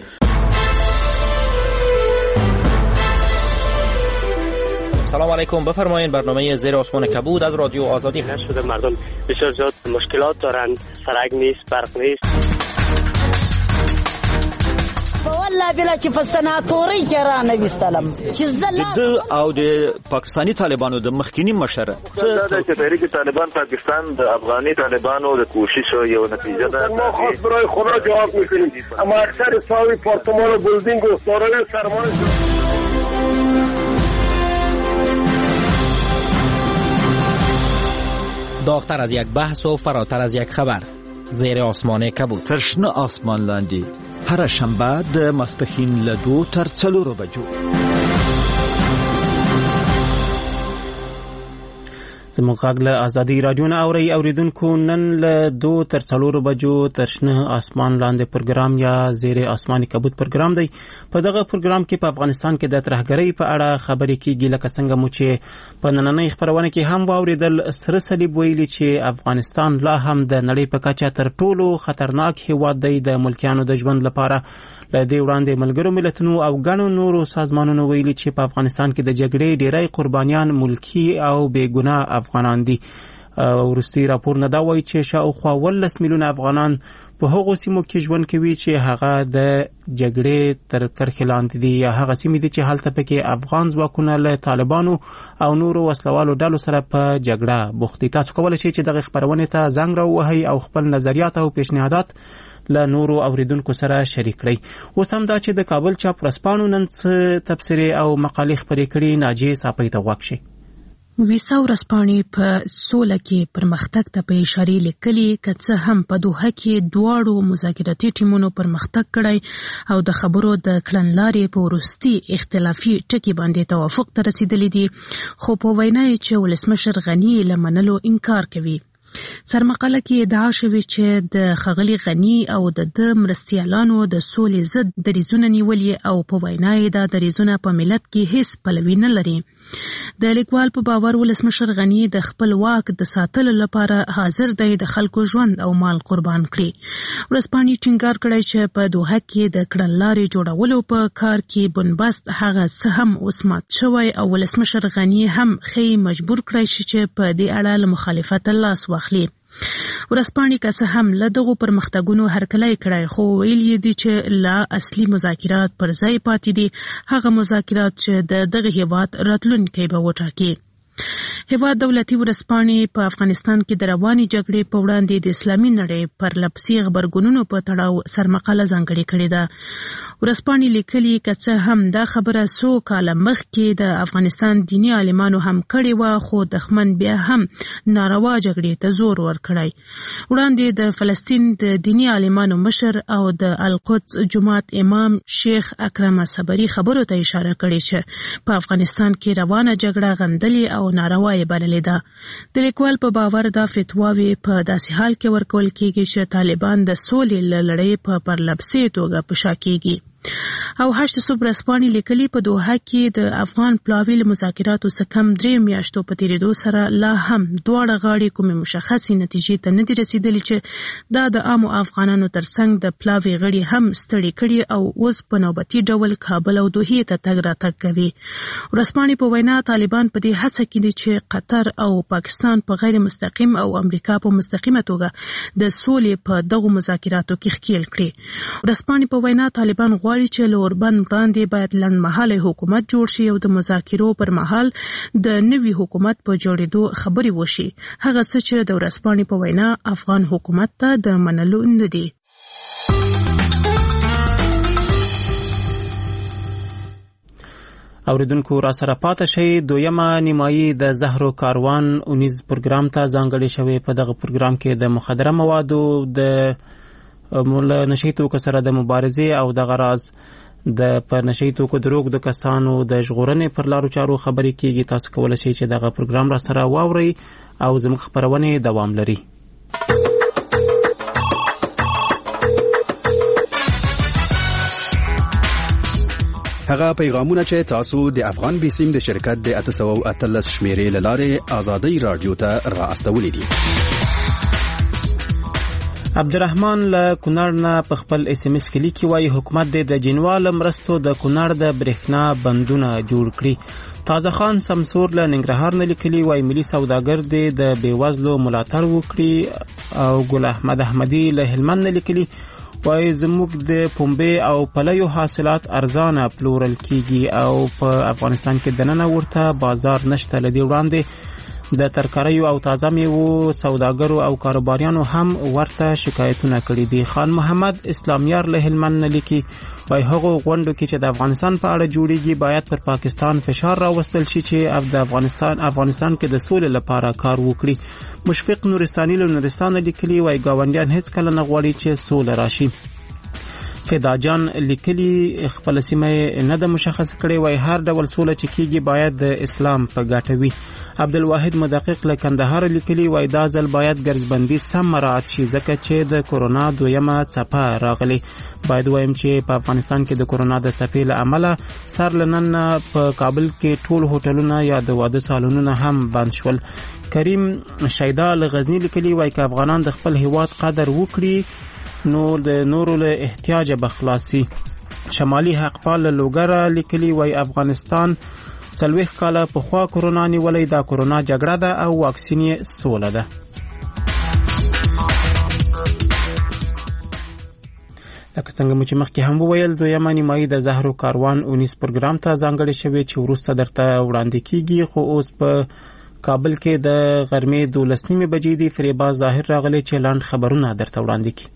سلام علیکم، بفرمایید. برنامه زیر آسمان کبود از رادیو آزادی هست. شده مردم بسیار زیاد مشکلات دارند، سرک نیست، برق نیست. والله بلا چې فسناتوري کې را نوستلم چې د او د پاکستانی طالبانو د مخکینی مشر دا چې تحریک طالبان پاکستان د افغاني طالبانو د کوشش یو نتیجه ده. ما خاص برای خدا جواب میکنیم، اما اکثر ساوی پارتمان و بلدینگ و سارای سرمان داغتر از یک بحث و فراتر از یک خبر. زیر آسمان کبود. ترشنه آسمان لاندی هر شنبه د ماسپښین له 2 تر 4 بجو. زموږ غږ له ازادي رادیو نه اوریدونکو نن له 2 تر 4 بجو ترشنه آسمان لاندې پروګرام یا زیر آسماني کبود پروګرام دی. په دغه پروګرام کې په افغانستان کې د ترهګرۍ په اړه خبرې کیږي، لکه څنګه مو چې په نننۍ خبرونه کې هم واوریدل. سره صلیب ویلي چې افغانستان لا هم د نړۍ په کچه تر ټولو خطرناک هیواد دی د ملکیانو د ژوند لپاره. له دې وړاندې ملګرو ملتونو او ګڼو نورو سازمانونو ویلي چې په افغانستان کې د جګړې ډیری قربانیان ملکی او بې ګناه افغانان دي. وروستي راپور نه دا وایي چې شاوخوا 18 میلیونه افغانان په هغو سیمو کې ژوند کوي چې هغه د جګړې تر کرښې لاندې دي یا هغه سیمې دي چې هلته پکې افغان ځواکونه له طالبانو او نورو وسلوالو ډلو سره په جګړه بوخت دي. تاسو کولی شئ چې دغه خبرونې ته زنګ راووهئ او خپل نظریات او پیشنهادات له نورو اوریدونکو سره شریک کړئ. اوس هم دا چې د کابل چاپ ورځپاڼو نن څه تبصرې او مقالې خپرې کړي، ناجیې صافۍ ته غوږ شئ. ویسا ورځپاڼې په سوله کې پرمختګ ته په اشاره لیکلي که څه هم په دوحه کې دواړو مذاکراتي ټیمونو پرمختګ کړی او د خبرو د کړنلارې په وروستي اختلافي ټکي باندې توافق ته رسیدلی دي، خو په وینا یې چې ولسمشر غني له منلو انکار کوي. سرمقاله کې ادعا شوې چې د ښاغلي غني او د مرستیالانو د سولې ضد دریځونه نیولي او په وینا یې دا دریځونه په ملت کې هیڅ پلوي نه لري. د لیکوال په باور ولسمشر غني د خپل واک د ساتلو لپاره حاضر دی د خلکو ژوند او مال قربان کړي. ورځپاڼې ټینګار کړی چې په دوحه کې د کړنلارې جوړولو په کار کې بنبست هغه څه هم اوس مات شوی او ولسمشر غني هم ښې مجبور کړی شي چې په دې اړه له مخالفت لاس واخلي. ورځپاڼې که څه هم له دغو پرمختګونو هرکلی کړی، خو ویل یې دي چې لا اصلي مذاکرات پر ځای پاتې دي، هغه مذاکرات چې د دغه هیواد راتلونکی به وټاکي. هیواد دولتي ورځپاڼې په افغانستان کې د روانې جګړې په وړاندې د اسلامي نړۍ پرلپسې غبرګونونو په تړاو سرمقاله ځانګړې کړې ده. ورځپاڼې لیکلي که څه هم دا خبره څو کاله مخکې د افغانستان دیني عالمانو هم کړې وه، خو دښمن بیا هم ناروا جګړې ته زور ورکړی. وړاندې د فلسطین د دیني عالمانو مشر او د القدس جماعت امام شیخ اکرم صبري خبرو ته اشاره کړې چې په افغانستان کې روانه جګړه غندلې او ناروا یې بللې ده. د لیکوال په باور دا فتواوې په داسې حال کې ورکول کېږي چې طالبان د سولې له لړۍ په پرلپسې توګه په شا کېږي. او هشت صبح ورځپاڼې لیکلي په دوحه کې د افغان پلاوي له مذاکراتو څخه کم 3 میاشتو په تېرېدو سره لا هم دواړه غاړې کومې مشخصې نتیجې ته نه دي رسېدلې چې دا د عامو افغانانو ترڅنګ د پلاوي غړي هم ستړي کړي او اوس په نوبتي ډول کابل او دوحې ته تګ راتګ کوي. ورځپاڼې په وینا طالبان په دې هڅه کې دي چې قطر او پاکستان په غیر مستقیم او امریکا په مستقیمه توګه د سولې په دغو مذاکراتو کې ښکیل کړي. ورځپاڼې په وینا طالبان غواړي چې له اوربند وړاندې باید لنډمهاله حکومت جوړ شي او د مذاکرو پر مهال د نوي حکومت په جوړېدو خبرې وشي، هغه څه چې د ورځپاڼې په وینا افغان حکومت ته د منلو نه دي. اوریدونکو را سره پاتې شئ. دویمه نیمایي د زهرو کاروان اونیز پروګرام ته ځانګړې شوې. په دغه پروګرام کې د مخدره موادو د نشهي توکو سره د مبارزې او دغه راز د پر نشهي توکو د روغ د کسانو د ژغورنې پر لارو چارو خبرې کیږي. تاسو کولی شئ چې دغه پروګرام را سره واورئ او زموږ خبرونې دوام لري. هغه پیغامونه چې تاسو د افغان بیسیم د شرکت د 813 شمیرې له لارې آزادۍ رادیو ته را استولې دي. عبدالرحمن له کونړ نه په خپل اس ام اس کې لیکي، وایي حکومت د جنوال مرستو د کونړ د برېښنا بندونه جوړ کړي. تازه خان سمسور له ننګرهار نه لیکلي، وایي ملي سوداګر دې د بېوزلو ملاتړ وکړي. او ګل احمد احمدي له هلمند نه لیکلي، وایي زموږ د پنبې او پلیو حاصلات ارزانه پلورل کیږي او په افغانستان کې دننه ورته بازار نشته. له دې وړاندې د ترکاریو او تازه میوو سوداګرو او کاروباریانو هم ورته شکایتونه کړي دي. خان محمد اسلامیار له هلمند نه لیکي، وایي هغو غونډو کې چې د افغانستان په اړه جوړیږي باید پر پاکستان فشار راوستل شي چې د افغانستان کې د سولې لپاره کار وکړي. مشفق نورستاني له نورستان لیکلي، وایي ګاونډیان هیڅ کله نه غواړي چې سوله راشي. فداجان لیکلي خپل سیمه نه د مشخص کړي، وایي هر ډول سوله چې کیږي باید د اسلام په ګټه وي. عبدالواحد مدقق له کندهار لیکلي، وایي دا ځل باید ګرځبندي سم مراعات شي ځکه چې د کورونا دویمه څپه راغلي. باید وایم چې په افغانستان کې د کورونا د څپې له امله سر لنن په کابل کې ټول هوټلونه یا د واده سالونونه هم بند شول. کریم شیدا له غزنی لیکلي، وایي که افغانان د خپل هیواد قدر وکړي نو د نورو له احتیاج به خلاصي. شمالي حقپال لوګره لیکلي، وایي افغانستان 40 کاله پخوا کورونا نیولې دا کورونا جګړه ده او واکسین یې سوله ده. لکه څنګه چې مخکې هم وویل دویمه نیمایي د زهرو کاروان 19 پروګرام ته ځانګړې شوې چې وروسته درته وړاندې کیږي خو اوس په کابل کې د غرمې 12 بجې دی فریبا ظاهر راغلی چې لاند خبرونه درته وړاندې کی.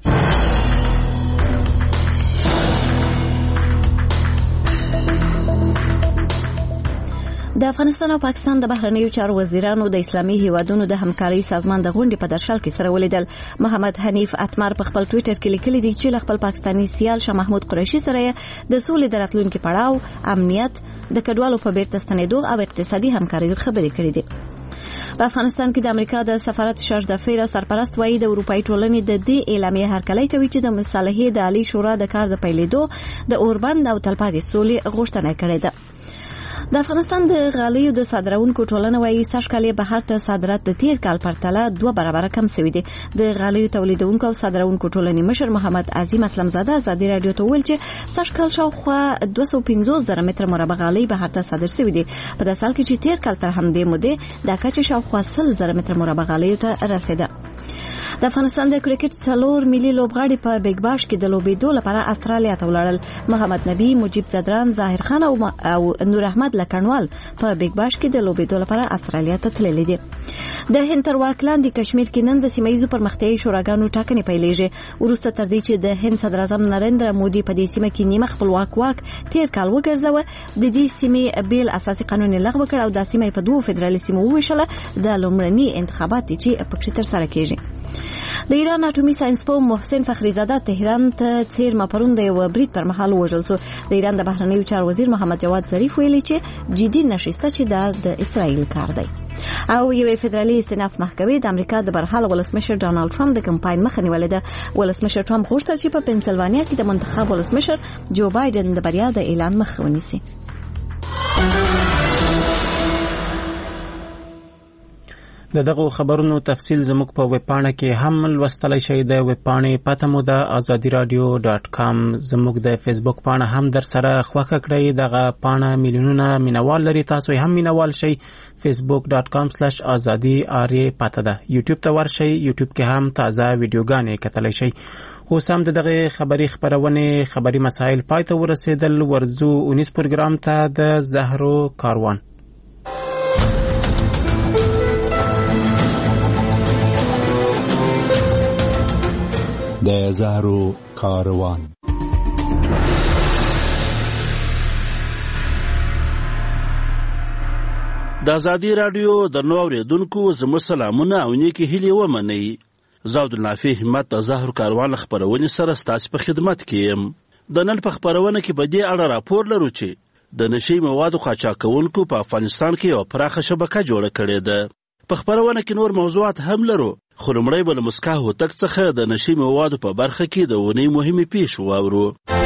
د افغانستان او پاکستان د بهرنیو چارو وزیرانو د اسلامي هیوادونو د همکارۍ سازمان د غونډې په درشل کې سره ولیدل. محمد حنیف اتمر په خپل ټوئیټر کې لیکلي دي چې خپل پاکستانی سیال شاه محمود قریشي سره د سولې د راتلونکي پړاو، امنیت، د کډوالو په بیرته ستنېدو او اقتصادي همکارۍ خبرې کړې دي. په افغانستان کې د امریکا د سفارت شاش د فیر سرپرست وایي د اروپאי ټولنې د دې اعلامیه هرکلی کوي چې د مصالحې د عالی شورا د کار د پیلېدو د اوربند او تلپاتې سولې غوښتنه کړې ده. د افغانستان د غالیو د صادرونکو ټولنه وایي سږکال بهر ته صادرات د تیر کال پرتله 2 برابره کم شوي دي. د غالیو تولیدونکو او صادرونکو ټولنې مشر محمد عظیم اسلم زاده ازادي رادیو ته ویل چې سږکال شاوخوا 250,000 متر مربع غالۍ بهر ته صادر شوي دي. په داسې حال کې چې تیر کال تر همدې مودې دا کچه شاوخوا 100,000 متر مربع غالۍ ته رسیده. د افغانستان د کرکټ 4 ملي لوبغاړي په بیگ باش کې د لوبېدو لپاره استرالیا ته ولاړل. محمد نبی، مجيب زدران، ظاهر خان او نور احمد لکنوال په بیگ باش کې د لوبېدو لپاره استرالیا ته تللي دي. د هند تر واک لاندې کشمیر کې نن د سیمایي پرمختیایي شوراګانو ټاکنې پیلېږي وروسته تر دې چې د هند صدر اعظم نریندرا مودي په دې سیمه کې نیمه خپلواک واک تیر کال وګرځاوه. د دې سیمې بیل اساسي قانون لغوه کړ او د سیمې په 2 فدرالي سیمو وویشله. د لومړني انتخابات چې پکې تر سره کېږي. د ایران اټومي ساينسپوه محسن فخریزاده تهران ته څیرمه پرون د یو برید پر مهال وژل شو. د ایران د بهرنیو چارو وزیر محمد جواد ظریف ویلي چې جدي نشسته چې د اسرائیل کار دی. او یو فدرالي استئناف محکمې د امریکا د برحال ولسمشر ډانلډ ټرمپ د کمپاین مخه نیولې ده. ولسمشر ټرمپ غوښتل چې په پنسلوانیا کې د منتخب ولسمشر جو بایدن د بریا د اعلان مخه ونیسي. د دغه خبرونو تفصیل زموږ په ویب پاڼه کې هم لوستلای شئ. د ویب پاڼې پته مو د azadiradio.com. زموږ د فیسبوک پاڼه هم در سره خوښه کړئ. دغه پاڼه میلیونونه مینوال لري. تاسو هم مینوال شئ. facebook.com/azadi پته ده. یوټیوب ته ورشئ. یوټیوب کې هم تازه ویډیوګانې کتلی شئ. اوس هم دغه خبري مسایل پای ته ورسېدل. ورځو 19 پروګرام ته د زهرو کاروان. د زهرو کاروان. د ازادي رادیو د نو اوریدونکو زموږ سلامونه او نیکی هیلې ومنئ. زاود النافع همت د زهرو کاروان خبرونه سره ستاسو په خدمت کې يم. د نن په خبرونه کې به دې اړه راپور لرو چې د نشي موادو قاچاقونکو په افغانستان کې یو پراخه شبکه جوړه کړې ده. په خبرونه کې نور موضوعات هم لرو. خو لومړی به له مسکا هوتک څخه د نشي موادو په برخه کې د ونې مهمې پیښې واورو.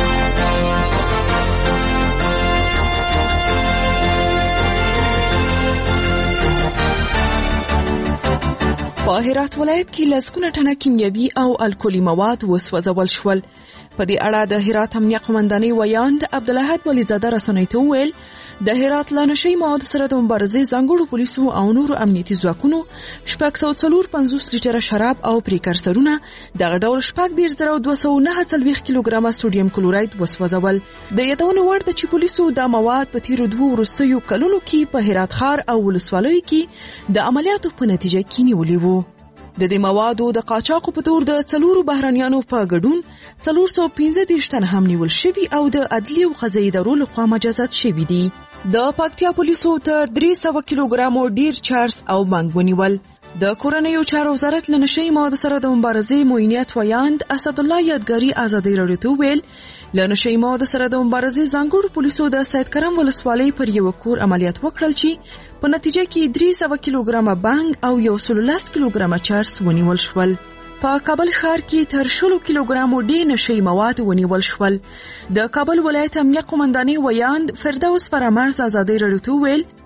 په هرات ولایت کې لسګونه ټنه کیمیاوي او الکولي مواد وسوځول شول. په دې اړه د هرات امنیه قومندانۍ ویاند عبدالحد ولیزاده رسنۍ ته وویل د هرات له نشي موادو سره د مبارزې ځانګړو پولیسو او نورو امنیتي ځواکونو 650 لیټره شراب او پریکرسرونه دغه ډول 249 کیلوګرامه سوډیم کلوراید وسوځول. د یادونې وړ ده چې پولیسو دا مواد په تیرو 2 وروستیو کلونو کې په هرات ښار او ولسوالیو کې د عملیاتو په نتیجه کې نیولي وو. د دې موادو د قاچاقو په تور د 4 بهرانيانو په ګډون 415 تن هم نیول شوي او د عدلي او قضایي ادارو لخوا مجازات شوي دي. د پکتیا پولیسو تر 300 کیلوګرامو ډیر چارس او بانګ ونیول. د کورنیو چارو وزارت له نشي موادو سره د مبارزې موینیت ویاند اسد الله یادګاری ازادي رادیو ته ویل له نشي موادو سره د مبارزې ځانګړو پولیسو د سید کرم ولسوالۍ پر یو کور عملیات وکړل چې په نتیجه کې 300 کیلوګرامه بانګ او 110 کیلوګرامه چارس ونیول شول. په کابل ښار کې تر 100 کیلوګرامو ډیر نشي مواد ونیول شول. د کابل ولایت امنیه قومندانۍ ویاند فردوس فرامرز ازادي رادیو ته ویل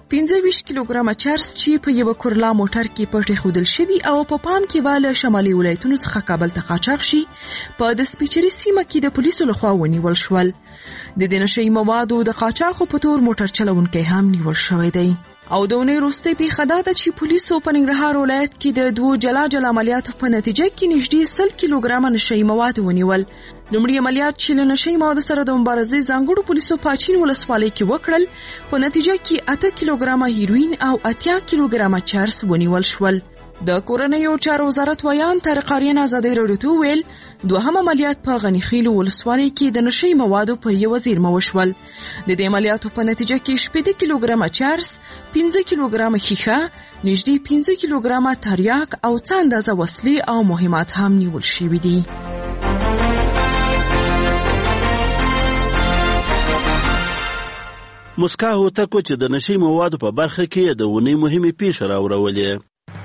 25 کیلوګرامه چرس چې په یو کورلا موټر کې پټ خودل شوی او په پام کې واله شمالي ولایتونو څخه کابل ته قاچاق شي په د سپیچري سیمه کې د پولیسو لخوا ونیول شول. د دې نشي موادو د قاچاقو په تور موټر چلونکي هم نیول شوی دی. او د ونې وروستۍ پیښه دا ده چې پولیسو په ننګرهار ولایت کې د 2 جلا عملیاتو په نتیجه کې نږدې 100 کیلوګرامه نشي مواد ونیول. لومړی عملیات چې له نشي موادو سره د مبارزې ځانګړو پولیسو په اچین ولسوالۍ کې وکړل، په نتیجه کې 8 کیلوګرامه هیروین او 80 کیلوګرامه چرس ونیول شول. د کورنیو چارو وزارت ویان طارق آریان ازادي راډیو ته ویل دوهم عملیات په غنیخیل ولسوالۍ کې د نشي موادو پر یو زیرمه وشول. د دې عملیاتو په نتیجه کې 7 کیلوګرامه چرس، 15 کیلوګرامه ښیښه، نږدې 15 کیلوګرامه تریاک او څه اندازه وسلې او مهمات هم نیول شوي دي. مسکا هوتکو چې د نشي موادو په برخه کې د ونې مهمې پیښې راوړولې.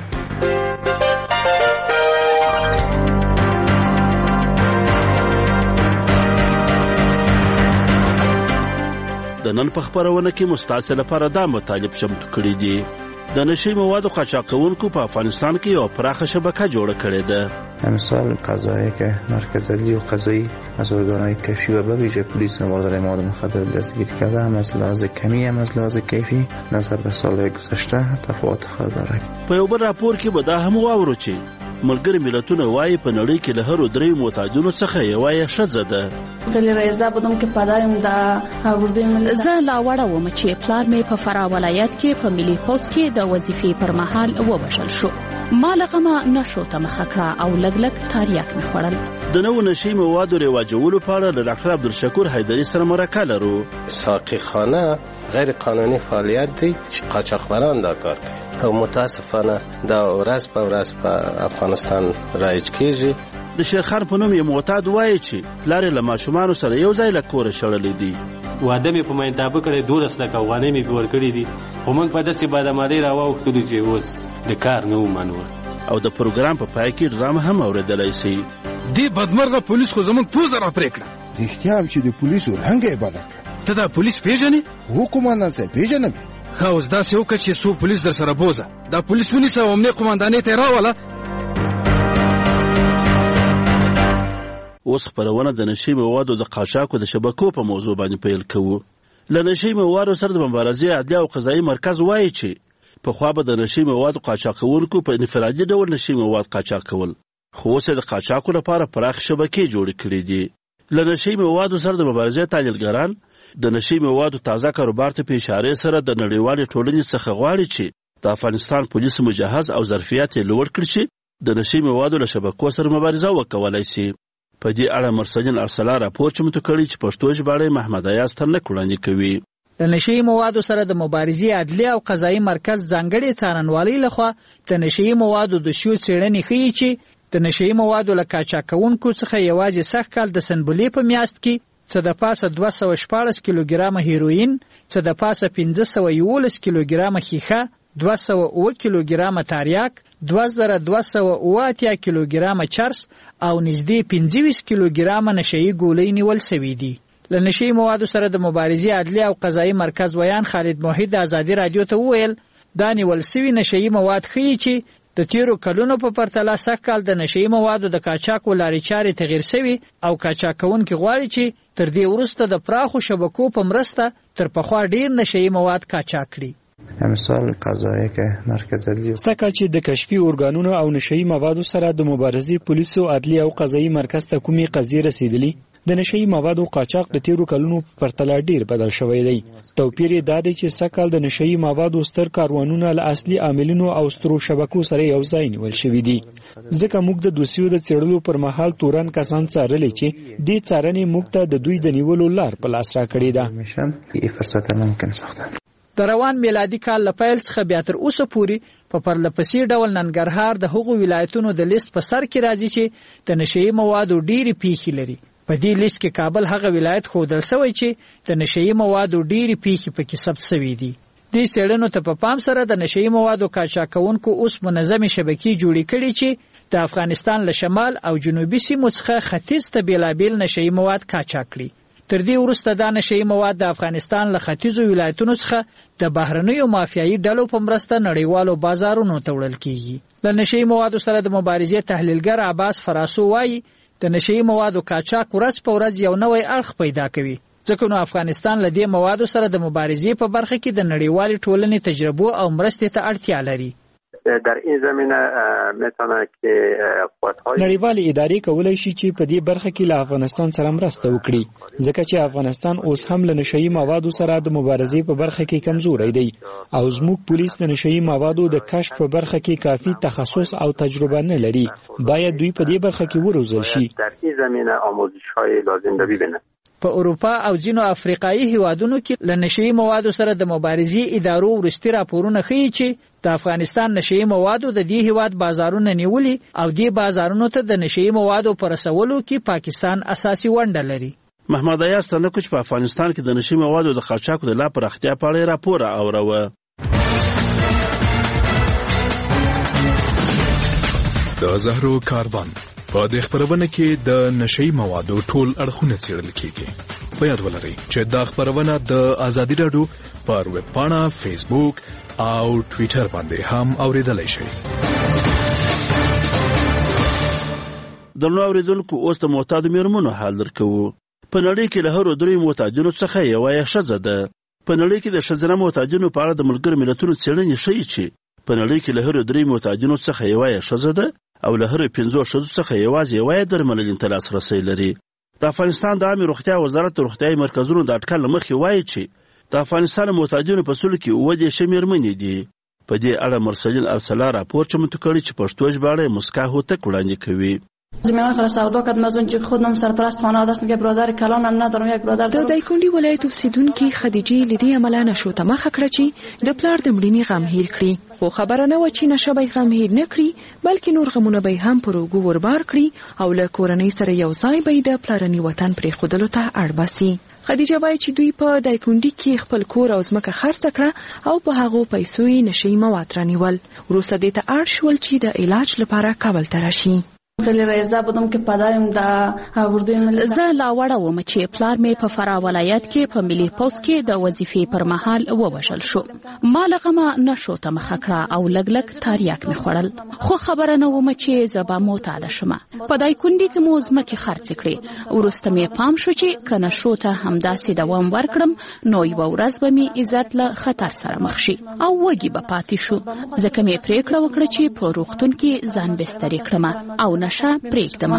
د نن په خبرونه کې مستعصل لپاره دا مطالب چمتو کړي دي. د نشي موادو قاچاقونکو په افغانستان کې یو پراخه شبکه جوړه کړې ده. امثال قضایی که مرکز عدلی و قضایی از ارگانهای کشفی و به ویژه پلیس مبادله مواد مخدر دستگیر کرده، هم از لحاظ کمی هم از لحاظ کیفی نظر به سالهای گذشته تفاوت خود دارد. په یو بل راپور کې به دا هم واورو چې ملګري ملتونه وايي په نړۍ کې له هرو درې معتادینو څخه یوه یې ښځه ده. زه لا وړه وم چې پلار مې په فراه ولایت کې په ملي پوځ کې د وظیفې پر مهال ووژل شو. ما له غمه نشو ته مخه کړه او لږ لږ تریاک مې خوړل. د نوو نشي موادو رواجولو په اړه له ډاکټر عبدالشکور حیدري سره مرکه لرو. ساقي خانه غیر قانوني فعالیت دی چې قاچاقبران دا کار کوي او متاسفانه دا ورځ په ورځ په افغانستان رایج کیږي. د شیرخان په نوم یې معتاد وایي چې پلار یې له ماشومانو سره یو ځای له کوره شړلی دی. واده مې په مینتابه کړی 12 لکه افغانۍ مې پې ورکړي دي، خو موږ په داسې بادامالۍ راواوښتلو چې اوس د کار نه ومنو. او د پروګرام په پای کې ډرامه هم اورېدلی شي. دې بدمرغه پولیس خو زموږ پوزه راپرې کړه. رښتیا هم چې د پولیسو رنګ یې بدل کړه. ته دا پولیس پیژنې؟ هو قومندان صاحب پیژنم. ښه اوس داسې وکړه چې څو پولیس در سره بوزه، دا پولیس ونیسه او امنیه قومندانۍ ته یې راوله. اوس خپرونه د نشي موادو د قاچاقو د شبکو په موضوع باندې پیل کوو. له نشي موادو سره د مبارزې عدلیه او قضایي مرکز وایي چې پخوا به د نشي موادو قاچاقونکو په انفرادي ډول نشي مواد قاچاق کول، خو اوس د قاچاقو لپاره پراخ شبکې جوړې کړې دي. له نشي موادو سره د مبارزې تحلیلګران د نشي موادو تازه کاروبار ته په اشارې سره د نړیوالې ټولنې څخه غواړي چې د افغانستان پولیس مجهز او ظرفیت یې لوړ کړي چې د نشي موادو له شبکو سره مبارزه وکولای شي. په دې اړه مرسلین ارسلا راپور چمتو کړی چې پښتو ژباړی محمد ایاز ترنک وړاندې کوي. د نشي موادو سره د مبارزې عدلیه او قضایي مرکز ځانګړي څارنوالۍ لخوا د نشي موادو د شیو څېړنې ښیي چې د نشي موادو له قاچاقونکو څخه یوازې سږ کال د سنبلې په میاشت کې څه د پاسه 214 کیلوګرامه هیروین، څه د پاسه 511 کیلوګرامه ښیښه، 208 کیلوګرامه تریاک، 2280 کیلوګرامه چرس او نږدې 25 کیلوګرامه نشهیي ګولۍ نیول شوي دي. له نشهیي موادو سره د مبارزې عدلیه او قضایي مرکز ویان خالد موحد ازادي راډیو ته وویل دا نیول شوي نشهیي مواد ښیي چې د تیرو کلونو په پرتله سږ کال د نشهیي موادو د قاچاقو لارې چارې تغیر شوي او قاچاقونکي غواړي چې تر دې وروسته د پراخو شبکو په مرسته تر پخوا ډیر نشهیي مواد قاچاق کړي. مثال قضایی که مرکز عدلی سکه چې د کشفي ارګانونو او نشهیي موادو سره د مبارزې پولیسو عدلیه او قضایي مرکز ته کومې قضیې رسیدلي، د نشهیي موادو قاچاق د تیرو کلونو په پرتله ډیر بدل شوی دی. توپیر یې دا دی چې سږ کال د نشهیي موادو ستر کاروانونه له اصلي عاملینو او سترو شبکو سره یو ځای نیول شوي دي. ځکه موږ د دوسیو د څېړلو پر مهال تورن کسان څارلي چې دې څارنې موږ ته د دوی د نیولو لار په لاس راکړې ده. د روان میلادي کال له پیل څخه بیا تر اوسه پورې په پرلپسې ډول ننګرهار د هغو ولایتونو د لیست په سر کې راځي چې د نشهیي موادو ډېرې پیښې لري. په دې لیست کې کابل هغه ولایت ښودل شوی چې د نشهیي موادو ډېرې پیښې پکې ثبت شوي دي. دې څېړنو ته په پام سره د نشهیي موادو قاچاقونکو اوس منظمې شبکې جوړې کړي چې د افغانستان له شمال او جنوبي سیمو څخه ختیځ ته بېلابېل نشهیي مواد قاچاق کړي. تر دې وروسته دا نشئی مواد د افغانستان له ختیځو ولایتونو څخه د بهرنیو مافیایي ډلو په مرسته نړیوالو بازارونو ته وړل کیږي. له نشئی موادو سره د مبارزې تحلیلګر عباس فراسو وایي د نشئی موادو قاچاق ورځ په ورځ یو نوی اړخ پیدا کوي، ځکه نو افغانستان له دې موادو سره د مبارزې په برخه کې د نړیوالې ټولنې تجربو او مرستې ته اړتیا لري. در این زمینه میتونه که قوت‌های نړیوالې ادارې کولای شي چې په دې برخه کې له افغانستان سره مرسته وکړي، ځکه چې افغانستان اوس هم له نشئی موادو سره د مبارزې په برخه کې کمزوری دی او زموږ پولیس د نشئی موادو د کشف په برخه کې کافي تخصص او تجربه نه لري. باید دوی په دې برخه کې وروزل شي. در این زمینه آموزش‌های لازم رو ببینه. په اروپا او ځینو افریقایي هیوادونو کې له نشئی موادو سره د مبارزې ادارو وروستي راپورونه ښیي چې د افغانستان نشئی موادو د دې هیواد بازارونه نیولي او دې بازارونو ته د نشئی موادو په رسولو کې پاکستان اساسي ونډه لري. محمد ایاز تنکوچ په افغانستان کې د نشئی موادو د قاچاق د لا پراختیا په اړه راپور اوروه. د زهرو کاروان په دې خبرونه کې د نشئی موادو ټول اړخونه څېړل کیږي. په یاد ولرئ چې دا خبرونه د ازادي راډیو پر ویب پاڼه، فیسبوک او ټویټر باندې هم اوریدلای شئ. د نو اوریدونکو اوس د معتاد میرمنو حال درکو. په نړۍ کې له هر درې معتادینو څخه یو ښځه ده. په نړۍ کې د ښځینه معتادینو په اړه د ملګرو ملتونو څېړنې ښیي چې په نړۍ کې له هر درې معتادینو څخه یو ښځه ده او له هر 5 ښځو څخه یوازې یو درملنې ته لاسرسی لري. د افغانستان د عامه روغتیا وزارت د روغتیايي مرکزونو د اټکل مخې وایي چې د افغانستان معتادینو په سلو کې 9 میرمنې دي. په دې اړه مرسلین ارسلا راپور چمتو کړی چې پښتو ژباړه مسکا هوتک وړاندې کوي. زمینه خلاص سودا کد مزون چې خودم سرپرست خانه داشتم که برادر کلان هم ندارم، یک برادر د دایکنډي ولایت اوسیدونکو خدیجه لدی عمله نشو ته مخه کړه چې د پلار د مړینې غم هیر کړي، خو خبره نه و چې نشه به غم هیر نه کړي بلکې نور غمونه به هم پر اوږو وربار کړي او له کورنۍ سره یو ځای به د پلارني وطن پرې خودلو ته اړ باسي. خدیجه وایي چې دوی په دایکنډي کې خپل کور او ځمکه خرڅ کړه او په هغو پیسو یې نشئی مواد رانیول. وروسته دې ته اړ شول چې د علاج لپاره کابل ته راشي. خیلی رئیسه بودم که پدرم د اردوی ملت زه لا وړه وم چې پلار مې په فراه ولایت کې په ملي پوسټ کې د وظیفې پر مهال ووژل شو. ما لغمه نشو ته مخه کړه او لګ لګ تاریاک مې خوړل، خو خبره نه وم چې زه به معتاده شم. په دایکنډي کې مو ځمکې خرڅې کړې، وروسته مې پام شو چې که نشو ته همداسې دوام ورکړم نو یوه ورځ به مې عزت له خطر سره مخ شي او وږي به پاتې شو. ځکه مې پرېکړه وکړه چې په روغتون کې ځان بسترې کړم او نشه پرېږدم.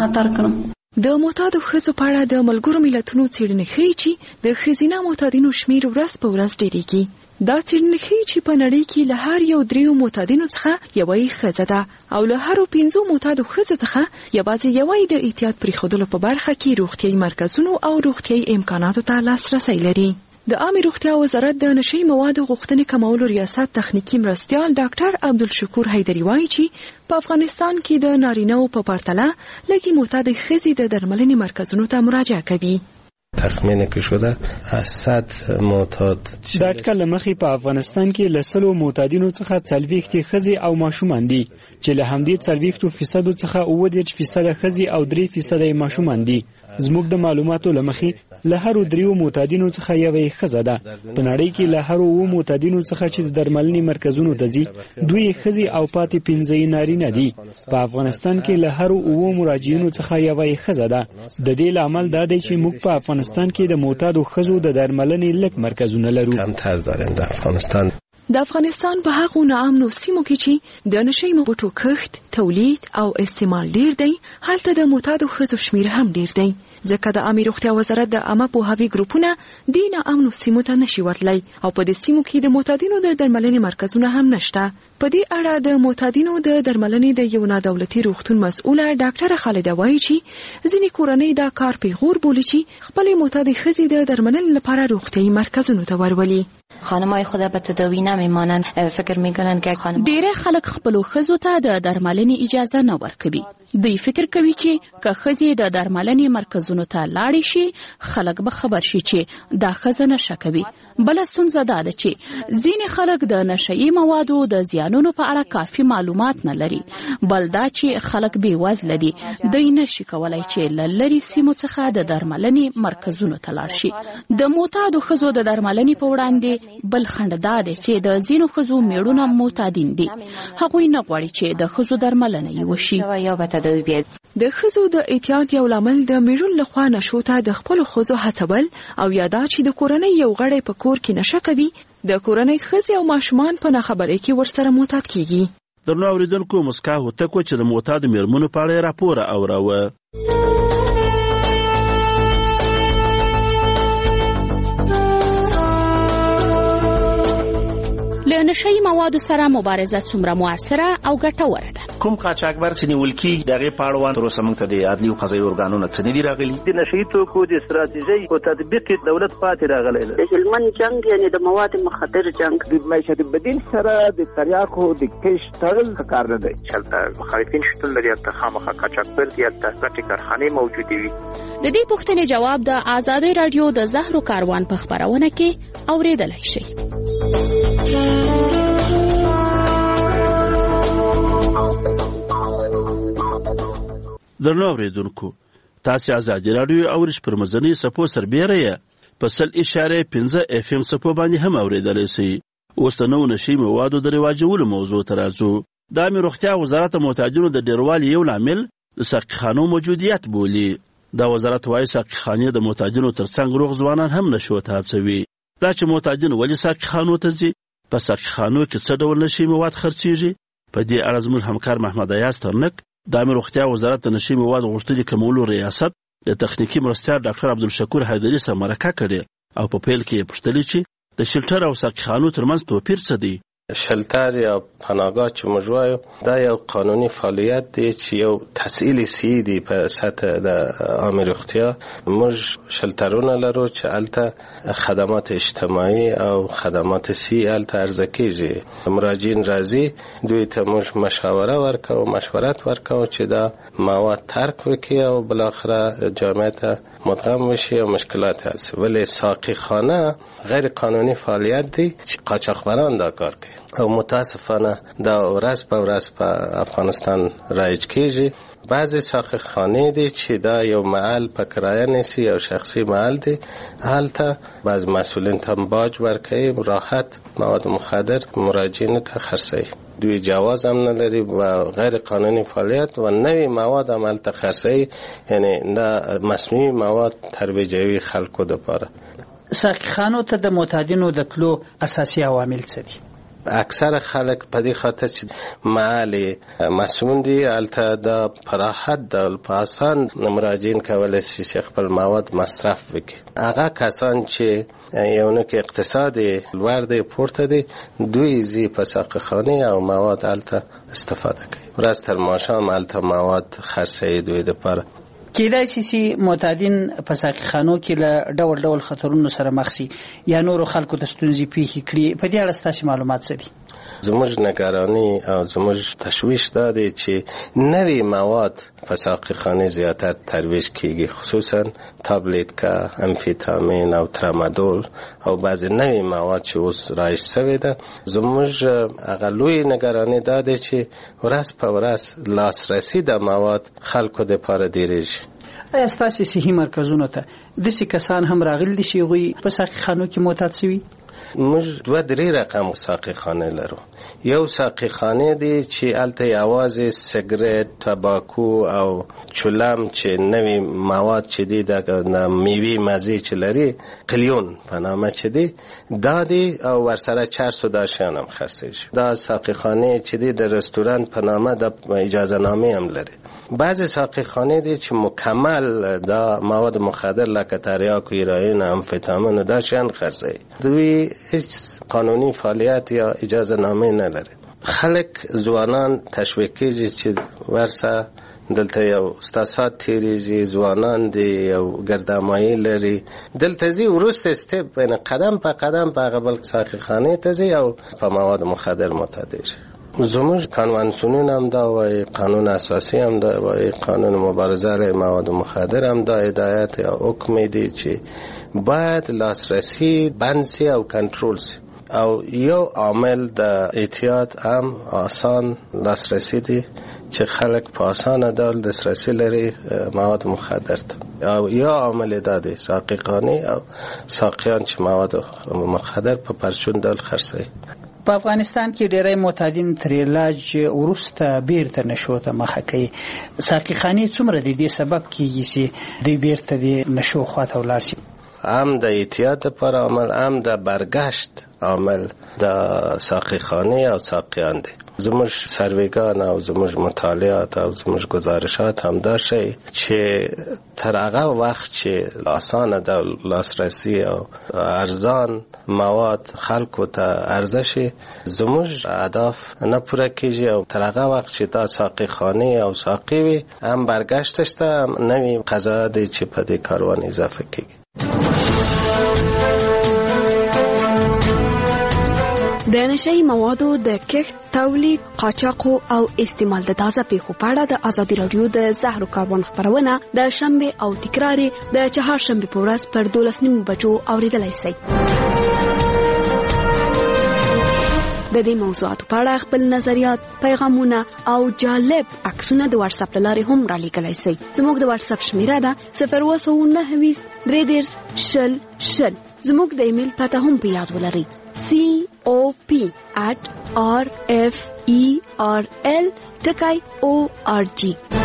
د معتادو ښځو په اړه د ملګرو ملتونو څېړنې ښیي چې د ښځینه معتادینو شمېر ورځ په ورځ ډېرېږي. دا څېړنې ښیي چې په نړۍ کې له هر یو 3 معتادینو څخه یوه ښځه ده او له هرو 5 معتادو ښځو څخه یوازې یوه د احتیاط پرېښودلو په برخه کې روغتیايي مرکزونو او روغتیايي امکاناتو ته لاسرسی لري. د عامه روغتیا وزارت د نشئی موادو غوښتنې کمولو ریاست تخنیکی مرستیال ډاکټر عبدالشکور حیدری وایي چې په افغانستان کې د نارینه‌و په پرتله لږې معتادې ښځې د درملنې مرکزونو ته مراجعه کوي. تخمین که شده از 100 معتاد د اټکل مخې په افغانستان کې له 100 معتادینو څخه 40 ښځې او ماشومان دي چې له همدې 40% څخه 9% ښځې او 3% ماشومان دي. زموږ د معلوماتو لمخې له هرو 3 معتادینو څخه یوه ښځه ده. په نړۍ کې له هرو 9 معتادینو څخه چې د درملنې مرکزونو ته ځي 2 ښځې او پاتې 5 نارینه دي. په افغانستان کې له هرو 9 مراجعینو څخه یوه ښځه ده. د دې لامل دا دی چې موږ په افغانستان کې د معتادو ښځو د درملنې لږ مرکزونه لرو. کمتر داریم در افغانستان. د افغانستان په هغو ناامنو سیمو کې چې د نشئی موادو کښت، تولید او استعمال ډیر دی، هلته د معتادو ښځو شمیر هم ډیر دی. ځکه د عامه روغتیا وزارت د عامه پوهاوي ګروپونه د ناامنو سیمو ته نشي ورتلی او په دې سیمو کې د معتادینو د درملنې مرکزونه هم نشته. په دې اړه د معتادینو د درملنې د یو نادولتي روغتون مسؤله ډاکټره خالده وایي چې ځینې کورنۍ دا کار پیغور بولي چې خپلې معتادې ښځې د درملنې لپاره روغتیايي مرکزونو ته ورولي. خانمای خود به تداوی نمیمانند، فکر میکنن که خانم ډیره خلک خپل ښځو ته د درملنې اجازه نه ورکوي. دوی فکر کوي چې که ښځې د درملنې مرکزونو روایتونو ته لاړ شي خلک به خبر شي چې دا ښځه نشه کوي. بله ستونزه دا ده چې ځینې خلک د نشهیي موادو د زیانونو په اړه کافي معلومات نه لري. بل دا چې خلک بې وزله دي، دوی نشي کولی چې له لرې سیمو څخه د درملنې مرکزونو ته لاړ شي. د معتادو ښځو د درملنې په وړاندې بل خنډ دا دی چې د ځینو ښځو میړونه معتادین دي. هغوی نه غواړي چې د ښځو درملنه یې وشي. د ښځو د اعتیاد یو لامل د میړون لخوا نشو ته د خپلو ښځو هڅول او یا دا چې د کورنۍ یو غړی په کور کې نشه کوي، د کورنۍ ښځې او ماشومان په ناخبرۍ کې ورسره معتاد کیږي. درنو اوریدونکو، مسکا هوتک چې د معتادو میرمنو په اړه راپور اوراوه. له نشهیي موادو سره مبارزه څومره موثره او ګټوره ده؟ کوم قاچاقبر چې نیول کیږي دغه پاړوان تر اوسه موږ ته د عدلي او قضایي ارګانونو څه نه دي راغلي. د نشهیي توکو د استراتیژۍ او تطبیق دولت پاتې راغلی دی. د هلمند جنگ یعنی د مواد مخدر جنگ، د معیشت بدیل سره د تریاکو د کش تړل کار نه دی. چلته مخالفین شتون لري، ته خامخا قاچاقبر دي، ته غټي کارخانې موجودې وي. د دې پوښتنې جواب د آزادۍ رادیو د زهرو کاروان په خبرونه کې اوریدلای شئ. درنو اوریدونکو، تاسو آزادۍ رادیو اورش پر مزنی سپو سربېره یې په 100.5 FM سپو باندې هم اوریدلای شئ. اوس د نوو نشهیي موادو د رواجولو موضوع ته راځو. د عامه روغتیا وزارت معتادینو د ډیروالي یو لامل د ساقيخانو موجودیت بولي. دا وزارت وايي ساقيخانې د معتادینو ترڅنګ روغ ځوانان هم نشو ته هڅوي. دا چې معتادین ولې ساقيخانو ته ځي، په ساقيخانو کې څه ډول نشهیي مواد خرڅیږي، په دې اړه زموږ همکار محمد ایاز ترنک د عامه روغتیا وزارت د نشهیي موادو غوښتنې کمولو ریاست د تخنیکي مرستیال ډاکټر عبدالشکور حیدري سره مرکه کړې او په پیل کې یې پوښتلې چې د شلټر او ساقيخانو ترمنځ توپیر څه دی. شلټر یا پناهگاه چې موږ وایو دا یو قانوني فعالیت دی چې یو تسهیل سی دی په سطح د عامه روغتیا. موږ شلټرونه لرو چې الته خدمات اجتماعي او خدمات سی الته عرضه کیږي. مراجعین راځي، دوی ته موږ مشوره ورکو، مشورت ورکو چې دا مواد ترک وکړي او بالاخره جامعه ته مدغم وشي او مشکلات حل شي. ولی ساقيخانه غیر قانوني فعالیت دی چې قاچاقبران دا کار کوي او متاسفانه دا ورځ په ورځ په افغانستان رایج کیږي. بعضی ساقيخانې دي چې دا یو محل په کرایه نیسي، یو شخصي محل دی، هلته بعض مسئولین ته باج ورکوي، راحت مواد مخدر مراجعین ته خرڅوي. دوی جواز هم نلري و غیر قانوني فعالیت و نوی مواد هم هلته خرڅوي، یعنی دا مصنوعي مواد ترویجوي خلکو دپاره. ساقيخانو ته د معتادینو د تلو اساسي عوامل څه دي؟ اکثر خلک په دې خاطر چې محل مسئول دي، البته دا پراحت د پاسان مراجعین کولای شي چې خپل مواد مصرف وکړي. هغه کسان چې یو نه کې اقتصاد لوړ دی پورته دی، دوی زی په ساقيخانه او مواد البته استفاده کوي. ورځ تر ماښام البته مواد خرڅوي دوی لپاره. کېدای شي چې معتادین په ساقيخانو کې له ډول ډول خطرونو سره مخ شي یا نورو خلکو ته ستونزې پیښې کړي. په دې اړه ستاسو معلومات څه دي؟ زموږ نگرانی او زموږ تشویش دا دی چې نوی مواد په ساقيخانه زیاتر ترویج کیږي، خصوصا تابلیتکا، امفیتامین او ترامادول او بعضی نوی مواد چې اوس رایج شوی ده. زموږ هغه لوی نگرانی دا دی چې ورځ په ورځ لاسرسی د مواد خلکو لپاره ډیریږي. آیا ستاسو صحي مرکزونو ته داسې کسان هم راغلي دي چې هغوی په ساقيخانو کې معتاد شوي؟ موږ 2-3 رقم ساقيخانه لرو. یو ساقيخانه دی چې الته یوازې سیګریټ، تباکو او چولم چې نوی مواد چې دی د میوې مزي چې لري قلیون په نامه چې دی دا دی او ورسره چرس و داشان هم خرڅېږي. دا ساقيخانه چې دی د رستوران په نامه د اجازه نامه هم لري. بعضی ساقيخانه دي چې مکمل دا مواد مخدر لکه تریاک و هیروئین، امفیتامین دا شیان خرڅوي. دوی هیڅ قانوني فعالیت یا اجازه نامه نه لري. خلک ځوانان تشویق کیږي چې ورسه دلته یو ستاسات تیریږي، ځوانان دی یو ګردامایي لري، دلته زی وروسته سټپ قدم په قدم په هغه بل ساقيخانه ته زی او په مواد مخدر معتاد شي. زموږ کنوانسیونونه هم دا وایي، قانون اساسی هم دا وایي، قانون مبارزه علیه مواد مخدر هم دا هدایت یا حکم دی چې باید لاسرسی بند سي او کنټرول سي. او یو عامل د احتیاط هم آسان لاسرسی دی چې خلک په آسانه ډول دسترسی لري مواد مخدر ته. او یا عامل دا دی ساقیقانی او ساقیان چې مواد مخدر په پرچون ډول خرڅوي. په افغانستان کې ډېری معتادین تر علاج وروسته بیرته نشو ته مخه کوي. ساقیخانې څومره د دې سبب کیږي چې دوی بیرته د نشو خواته ولاړ شي؟ هم د احتیاط پر عامل، هم د برگشت عامل د ساقیخانه او ساقیان دی. زموږ سرویګان او زموږ مطالعات او زموږ گزارشات هم دا شي چې تر هغه وخت چې آسانه د لاسرسی او ارزان مواد خلکو ته عرضه شي زموږ اهداف نه پوره کیږي. او تر هغه وخت چې دا ساقیخانه او ساقی وي هم برگشتش ته نوی قضا دی چې په دې کاروان اضافه کیږي. د نشئی موادو د کښت، تولید، قاچاق او استعمال د تازه پیښو په اړه د ازادي رادیو د زهر کاربن خبرونه د شنبه او تکرار د چهارشنبه په ورځ پر 12:30 بجو اوریدلای شئ. د دې موضوعاتو په اړه خپل نظریات، پیغامونه او جالب عکسونه د واتس اپ لارې هم را لیږلای شئ. زموږ د واتس اپ شمیره ده 029 320 زموږ د ایمیل پته هم په یاد ولرئ cop@referl.org.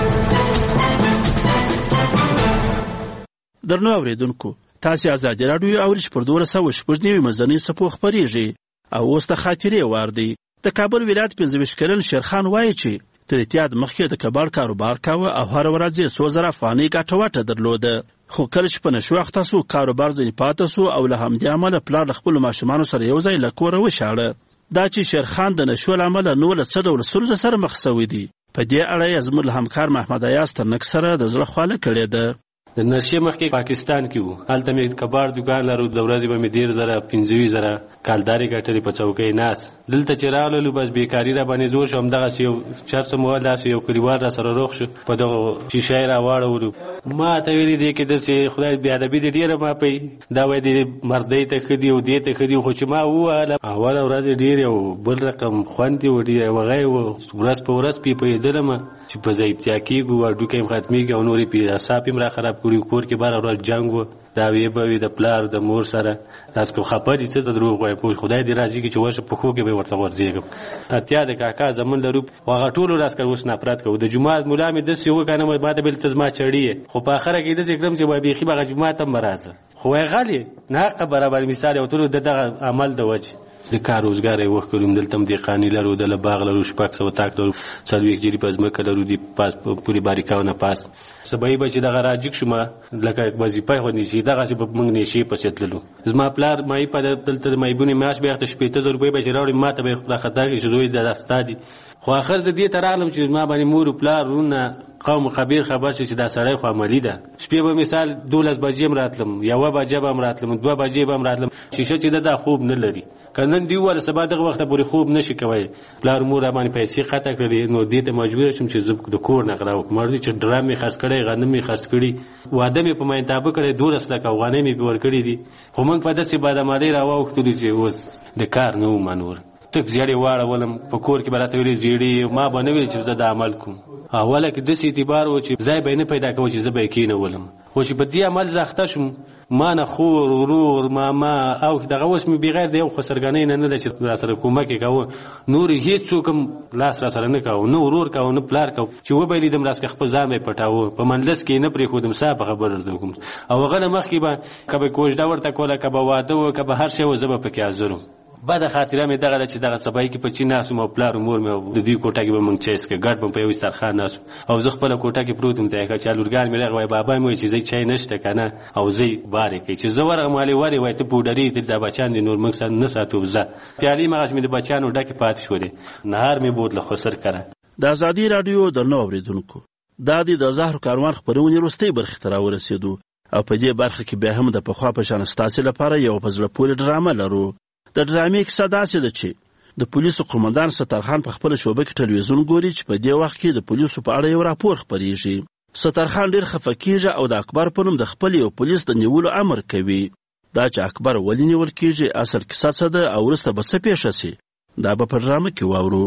درنو اوریدونکو، تاسو آزادي رادیو اورش پر 290 مزنی سپو خبريږي او اوس د خاطرې وار دی. د کابل ولایت 25 کلن شیرخان وایي چې تر اتحاد مخکې د کباړ کاروبار کاوه او هر ورځ 100,000 افغانۍ ګټه وټه درلوده. خو کله چې په نشو اخته سو کاروبار ځنې پاتې سو او له همدې امله پلار خپل ماشومان سره یو ځای له کوره وشاړه. دا چې شیرخان د نشو عمله نو له څه ډول ستونزو سره مخ شوی دی، په دې اړه زموږ همکار محمد ایاز ترنک سره د زړه خواله کړې ده. د نشې مخکې پاکستان کې وو، هلته مې کباړ دکان لرو، د ورځې به مې 15,000 کالداري ګټلې په چوکۍ ناس. دلته چې راغلو بس بیکاري را باندې زور شو. همدغسې یو چرسو مواد داسې یو کلیوال را سره روغ شو، په دغه شیشه یې راواړولو. ما ته ویلي دی کې داسې خدای بېادبي دې ډېره ما پی دا وایي دې مردۍ ته ښه دي او دې ته ښه دي. خو چې ما ووهله اوله ورځ یې ډېر یو بل رقم خوند یې و، ډېر وغی و. ورځ په ورځ پې پوهېدلم چې په ضعیفتیا کېږو، هډوکي هم ختمېږي او نورې پې اعصاب هم را خراب کړي. کور کې باره ورځ جنګ و، دا وی به وي د پلار د مور سره. تاسو کو خبرې څه ته دروغ وایي، پوه خدای دې راځي چې ورشه په خو کې به ورته ورځېږم. اتیا د کاکا زمون لرو هغه ټولو راس کړ اوس نفرت کوو. د جمعه مولا مې داسې وکنه ما ته بل تزما چړی، خو په اخره کې داسې کړم چې وای بيخي به جمعه تم راځه. خو غالي نه خبره باندې مثال یو ټولو دغه عمل د وجه د کار روزګار یې وکړم. دلته د قانی لرو، د باغ لرو، شپږ سو تاک لرو، څلوېښت جری په ځمکه لرو، دی پاس پوری باریکاونه پاس سبای به چې دغه راجک شومه لکه وظیفه خو نشي دغه چې موږ نشي پسې تللو. زما پلار مای په دلته مایبونی معاش به 15000 روپۍ به راوړي، ما ته به خطا کې شوې د استادي. خو اخر زه دې ته راغلم چې ما باندې مور او پلار رونه قوم خبير خبر شي چې دا سړی خو عملی ده. شپې به مثال 12 بجې هم راتلم، 1 بجې به هم راتلم، 2 بجې به هم راتلم. شیشه چې دا خوب نه لري، کنن دی ول سبا دغه وخت پورې خوب نشي کوي. پلار مور باندې پیسې خطا کړې، نو دې ته مجبور شوم چې زه د کور نه غراو. مرضی چې ډرامې خرڅ کړې، غنم می خرڅ کړې، واده می په مینتابه کړې، 12 لک افغانۍ می ور کړې دي. خو موږ په داسې بادامالي راوختلو چې اوس د کار نه منور تک زیړې واړه ولم په کور کې براته ویلې زیړې ما باندې ویل چې زه د عمل کوم. اوله کې د سې اعتبار و چې ځای به نه پیدا کوم چې زه به کینه ولم. خو چې په دې عمل زاخته شم، ما نه خور ورور ماما او دغه اوس می بغیر د یو خسرګنۍ نه چې را سره کومک کوي، نور هیڅ څوک لاس را سره نه کوي، نو ورور کوي نه پلار کوي. چې و به لیدم راس خپل ځان به پټاو، په منلس کې نه پرې خودم صاحب خبر درته کوم. او غنه مخ کې به کبه کوژدا ورته کوله، کبه واده و کبه هر شی و زه به پکې حاضرم. بعد خاطره مې دغه چې دغه سبای کې په چین ناسو مو پلار مور مې د دې کوټه کې به مونږ چیس کې ګډ په یو سترخان ناسو او زه خپل کوټه کې پروتم ته چې لورګان مې راغوي بابا مې چې زی چای نشته کنه او زی بارې کې چې زه ورغه مالي وری وای ته پودري ته د بچان دي نور موږ سره نه ساتو. زه پیالي مغاز مې د بچانو ډکه پات شولې، نهار مې بوتله خسر کړه. د ازادي رادیو د نو اوریدونکو دا د زهر کاروان خبرونه وروستۍ برخه ته راورسېدو او په دې برخه کې به هم د پخوا په شان ستاسو لپاره یو فزله پوری ډرامه لرو. د ډرامې کیسه داسې ده چې د پولیسو قومندان سترخان په خپل شوبه کې ټلویزیون ګوري چې په دې وخت کې د پولیسو په اړه یو راپور خپرېږي. سترخان ډیر خفه کیږي او د اکبر په نوم د خپل یو پولیس د نیولو امر کوي. دا چې اکبر ولې نیول کیږي، اصل کیسه څه ده او وروسته به څه پیښه سي، دا به په ډرامه کې واورو.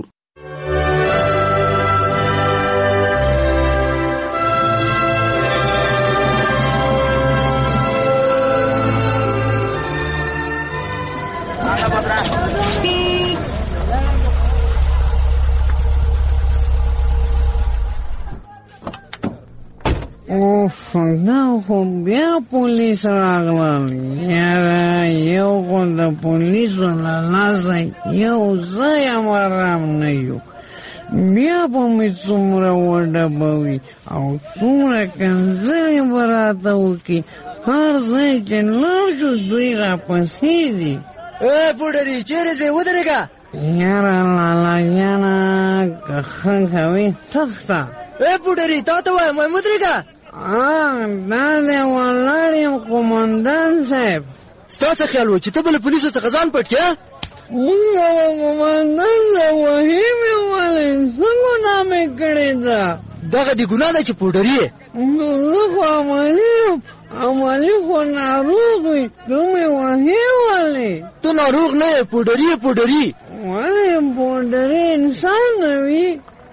اوف دا خو بیا پولیس راغلل. یاره یو خو د پولیسو له لاسه یو ځای هم ارام نه یو. بیا به مې څومره وډبوي او څومره کنځلې به راته وکړي. هر ځای چې لاړ شو دوی راپسې دي. پوډري چیرې ځې؟ ودرېږه. یاره لالا جانه که ښه کوې تخته. پوډري تا ته وایم ودرېږه. دا دی ولاړ یم قومندان صاحب. ستا څه خیال و چې ته به له پولیسو څخه ځان پټ کړې؟ مونږ قومندان صاحب وحي مې ولې څه ګناه مې کړې ده؟ دغه دې ګناه ده چې پوډري یې. زه خو عملي یم، عملي خو ناروغ وي، ته مې وحي ولې؟ ته ناروغ نه یې، پوډري یې. پوډري ولې پوډري انسان نه وي؟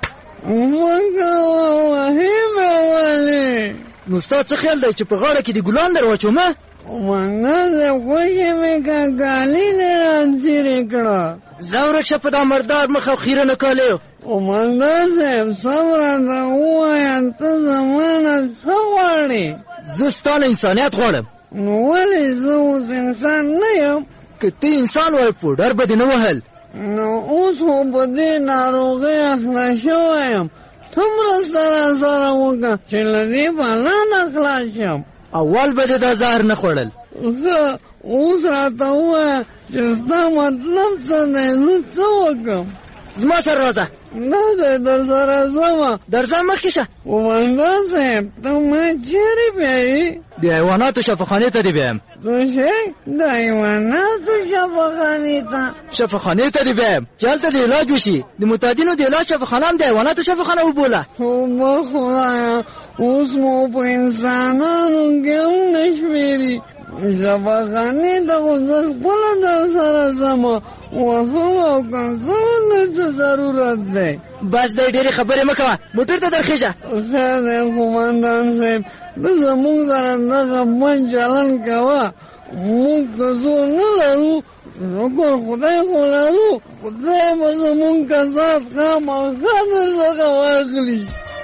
نو ستا څه خیال دی چې په غاړه کې د ګلان در واچومه؟ قومندان صاحب خوښې مې که ګالي دې رانځيرې کړه. ځه ورک شه په دا مردار مخ او خیره نه کالیو. قومندان صاحب څه راته ووایه، ته زما نه څه غواړې؟ زه ستا نه انسانیت غواړم. نو ولې زه اوس انسان نه یم؟ که ته انسان وای پوډر به دې نه وهل. نو اوس خو په دې ناروغۍ اخته شوی یم، ته مرسته راسره وکړه چې له دې بلا نه خلاص شم. اول به دې دا زهر نه خوړل. ښه اوس راته ووایه چې ستا مطلب څه دی، زه څه وکړم؟ زما سره راځه. نه دی در سره ځمه. درځه مخکې شه. قومندان صاحب ته ما چیرې بیایي؟ د حیواناتو شفاخانې ته دې بیایم. څه شی؟ د حیواناتو شفاخانې ته؟ شفاخانې ته دې بیایم چې هلته د علاج وشي. د معتادینو د علاج شفاخانه هم د حیواناتو شفاخانه وبوله. توبه خدایه، اوس مو په انسانانو کې هم نه شمېري. شفاخانې ته خو زه خپله در سره ځمه، وهم او کنځلو ته څه ضرورت دی؟ بس دی ډېرې خبرې مه کوه، موټر ته درخېږه. ښه دی قومندان صاحب، ته زموږ سره دغه بد چلند کوه. موږ که زور نه لرو، شکر خدای خو لرو، خدای به زموږ کسات خامخا درڅخه واخلي.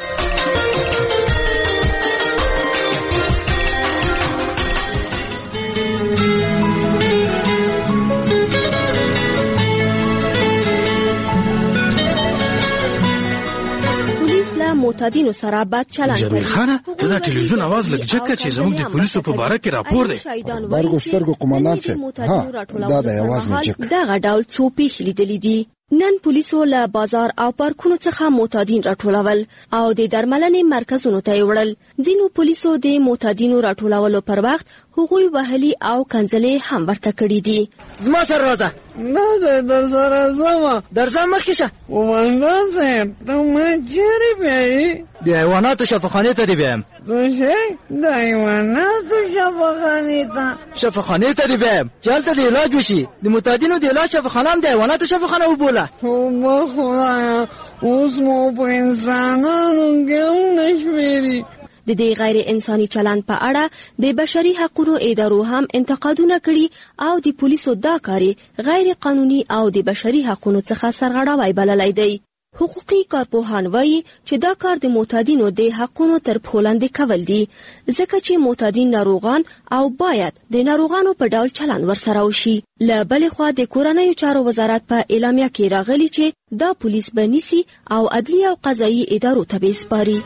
معتادینو سره بد چلند کوي. جمیل خانه ته دا ټلویزیون आवाज لګ جکه چې زموږ د پولیسو په باره کې راپور دی. برګو سترګو قومندان صاحب، ها دا د आवाज نه جک. دغه ډول څو پیښې لیدلې دي. نن پولیسو له بازار او پارکونو څخه معتادین راټولول او د درملنې مرکزونو ته وړل. ځینو پولیسو د معتادینو راټولولو پر وخت هغوی وهلي او کنځلې هم ورته کړې دي. زما سره راځه. نه دی در سره ځمه. درځه مخکې شه. قومندان صاحب ته ما چیرې بیایي؟ د حیواناتو شفاخانې ته دې بیایم. څه شی؟ د حیواناتو شفاخانې ته؟ شفاخانې ته دې بیایم چې هلته د علاج وشي. د معتادینو د علاج شفاخانه هم د حیواناتو شفاخانه وبوله. توبه خدایه، اوس مو په انسانانو کې هم نه شمېري. د دې غیر انساني چلند په اړه د بشري حقوقو ادارو هم انتقادونه کړي او د پولیسو دا کاري غیر قانوني او د بشري حقوقو څخه سرغړاوی بللی دی. حقوقي کارپوهان وایي چې دا کار د معتادینو د حقوقو تر پښو لاندې کول دي، ځکه چې معتادین ناروغان او باید د ناروغانو په ډول چلند ورسره وشي. له بلې خوا د کورنیو چارو وزارت په اعلامیه کې راغلی چې دا پولیس به نیسي او عدلي او قضایي ادارو ته به سپاري.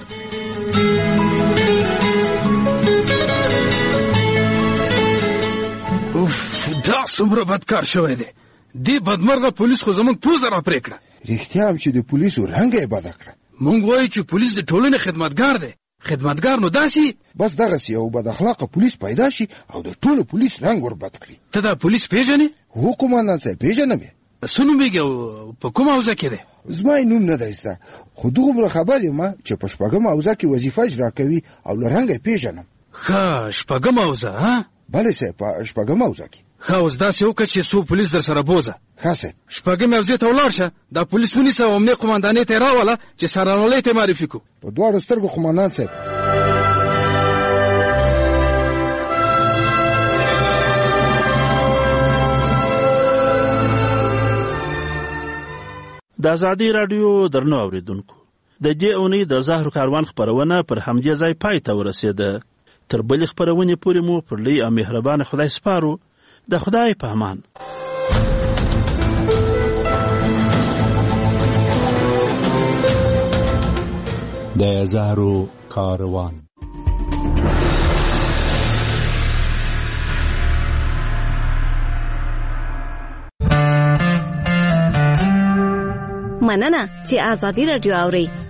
دا څومره بدکار شوی دی. دې بدمرغه پولیس خو زموږ پوزه را پرې کړه. رښتیا هم چې د پولیسو رنګ یې بده کړه. موږ وایو چې پولیس د ټولنې خدمتګار دی. خدمتګار نو داسې بس دغسې یو بد اخلاقه پولیس پیدا شي او د ټولو پولیس رنګ ور بد کړي. ته دا پولیس پیژنې؟ هو قومندان صاحب پیژنم یې. څه نومېږي او په کومه حوزه کې دی؟ زما یې نوم نه دی زده، خو دومره خبر یم چې په 8مه حوزه کې وظیفه اجرا کوي او له رنګه یې پېژنم. ښه 8مه حوزه ها؟ بلې صاحب په 8مه حوزه کې. ښه اوس داسې وکړه چې څو پولیس در سره بوزه. ښه صاحب. 8مې حوزې ته ولاړ شه، دا پولیس ونیسه او امنیه قمندانۍ ته یې راوله چې سرانوالی ته یې معرفي کړو. په دواړو سترګو قمندان صاحب. د ازادي راډیو درنو اوریدونکو، د دې اونۍ د زهرو کاروان خپرونه پر همدې ځای پای ته ورسېده. تر بلې خپرونې پورې مو پر لوی او مهربانه خدای سپارو. د خدای په امان. د زهرو کاروان. مننه چې ازادي راډیو اورئ.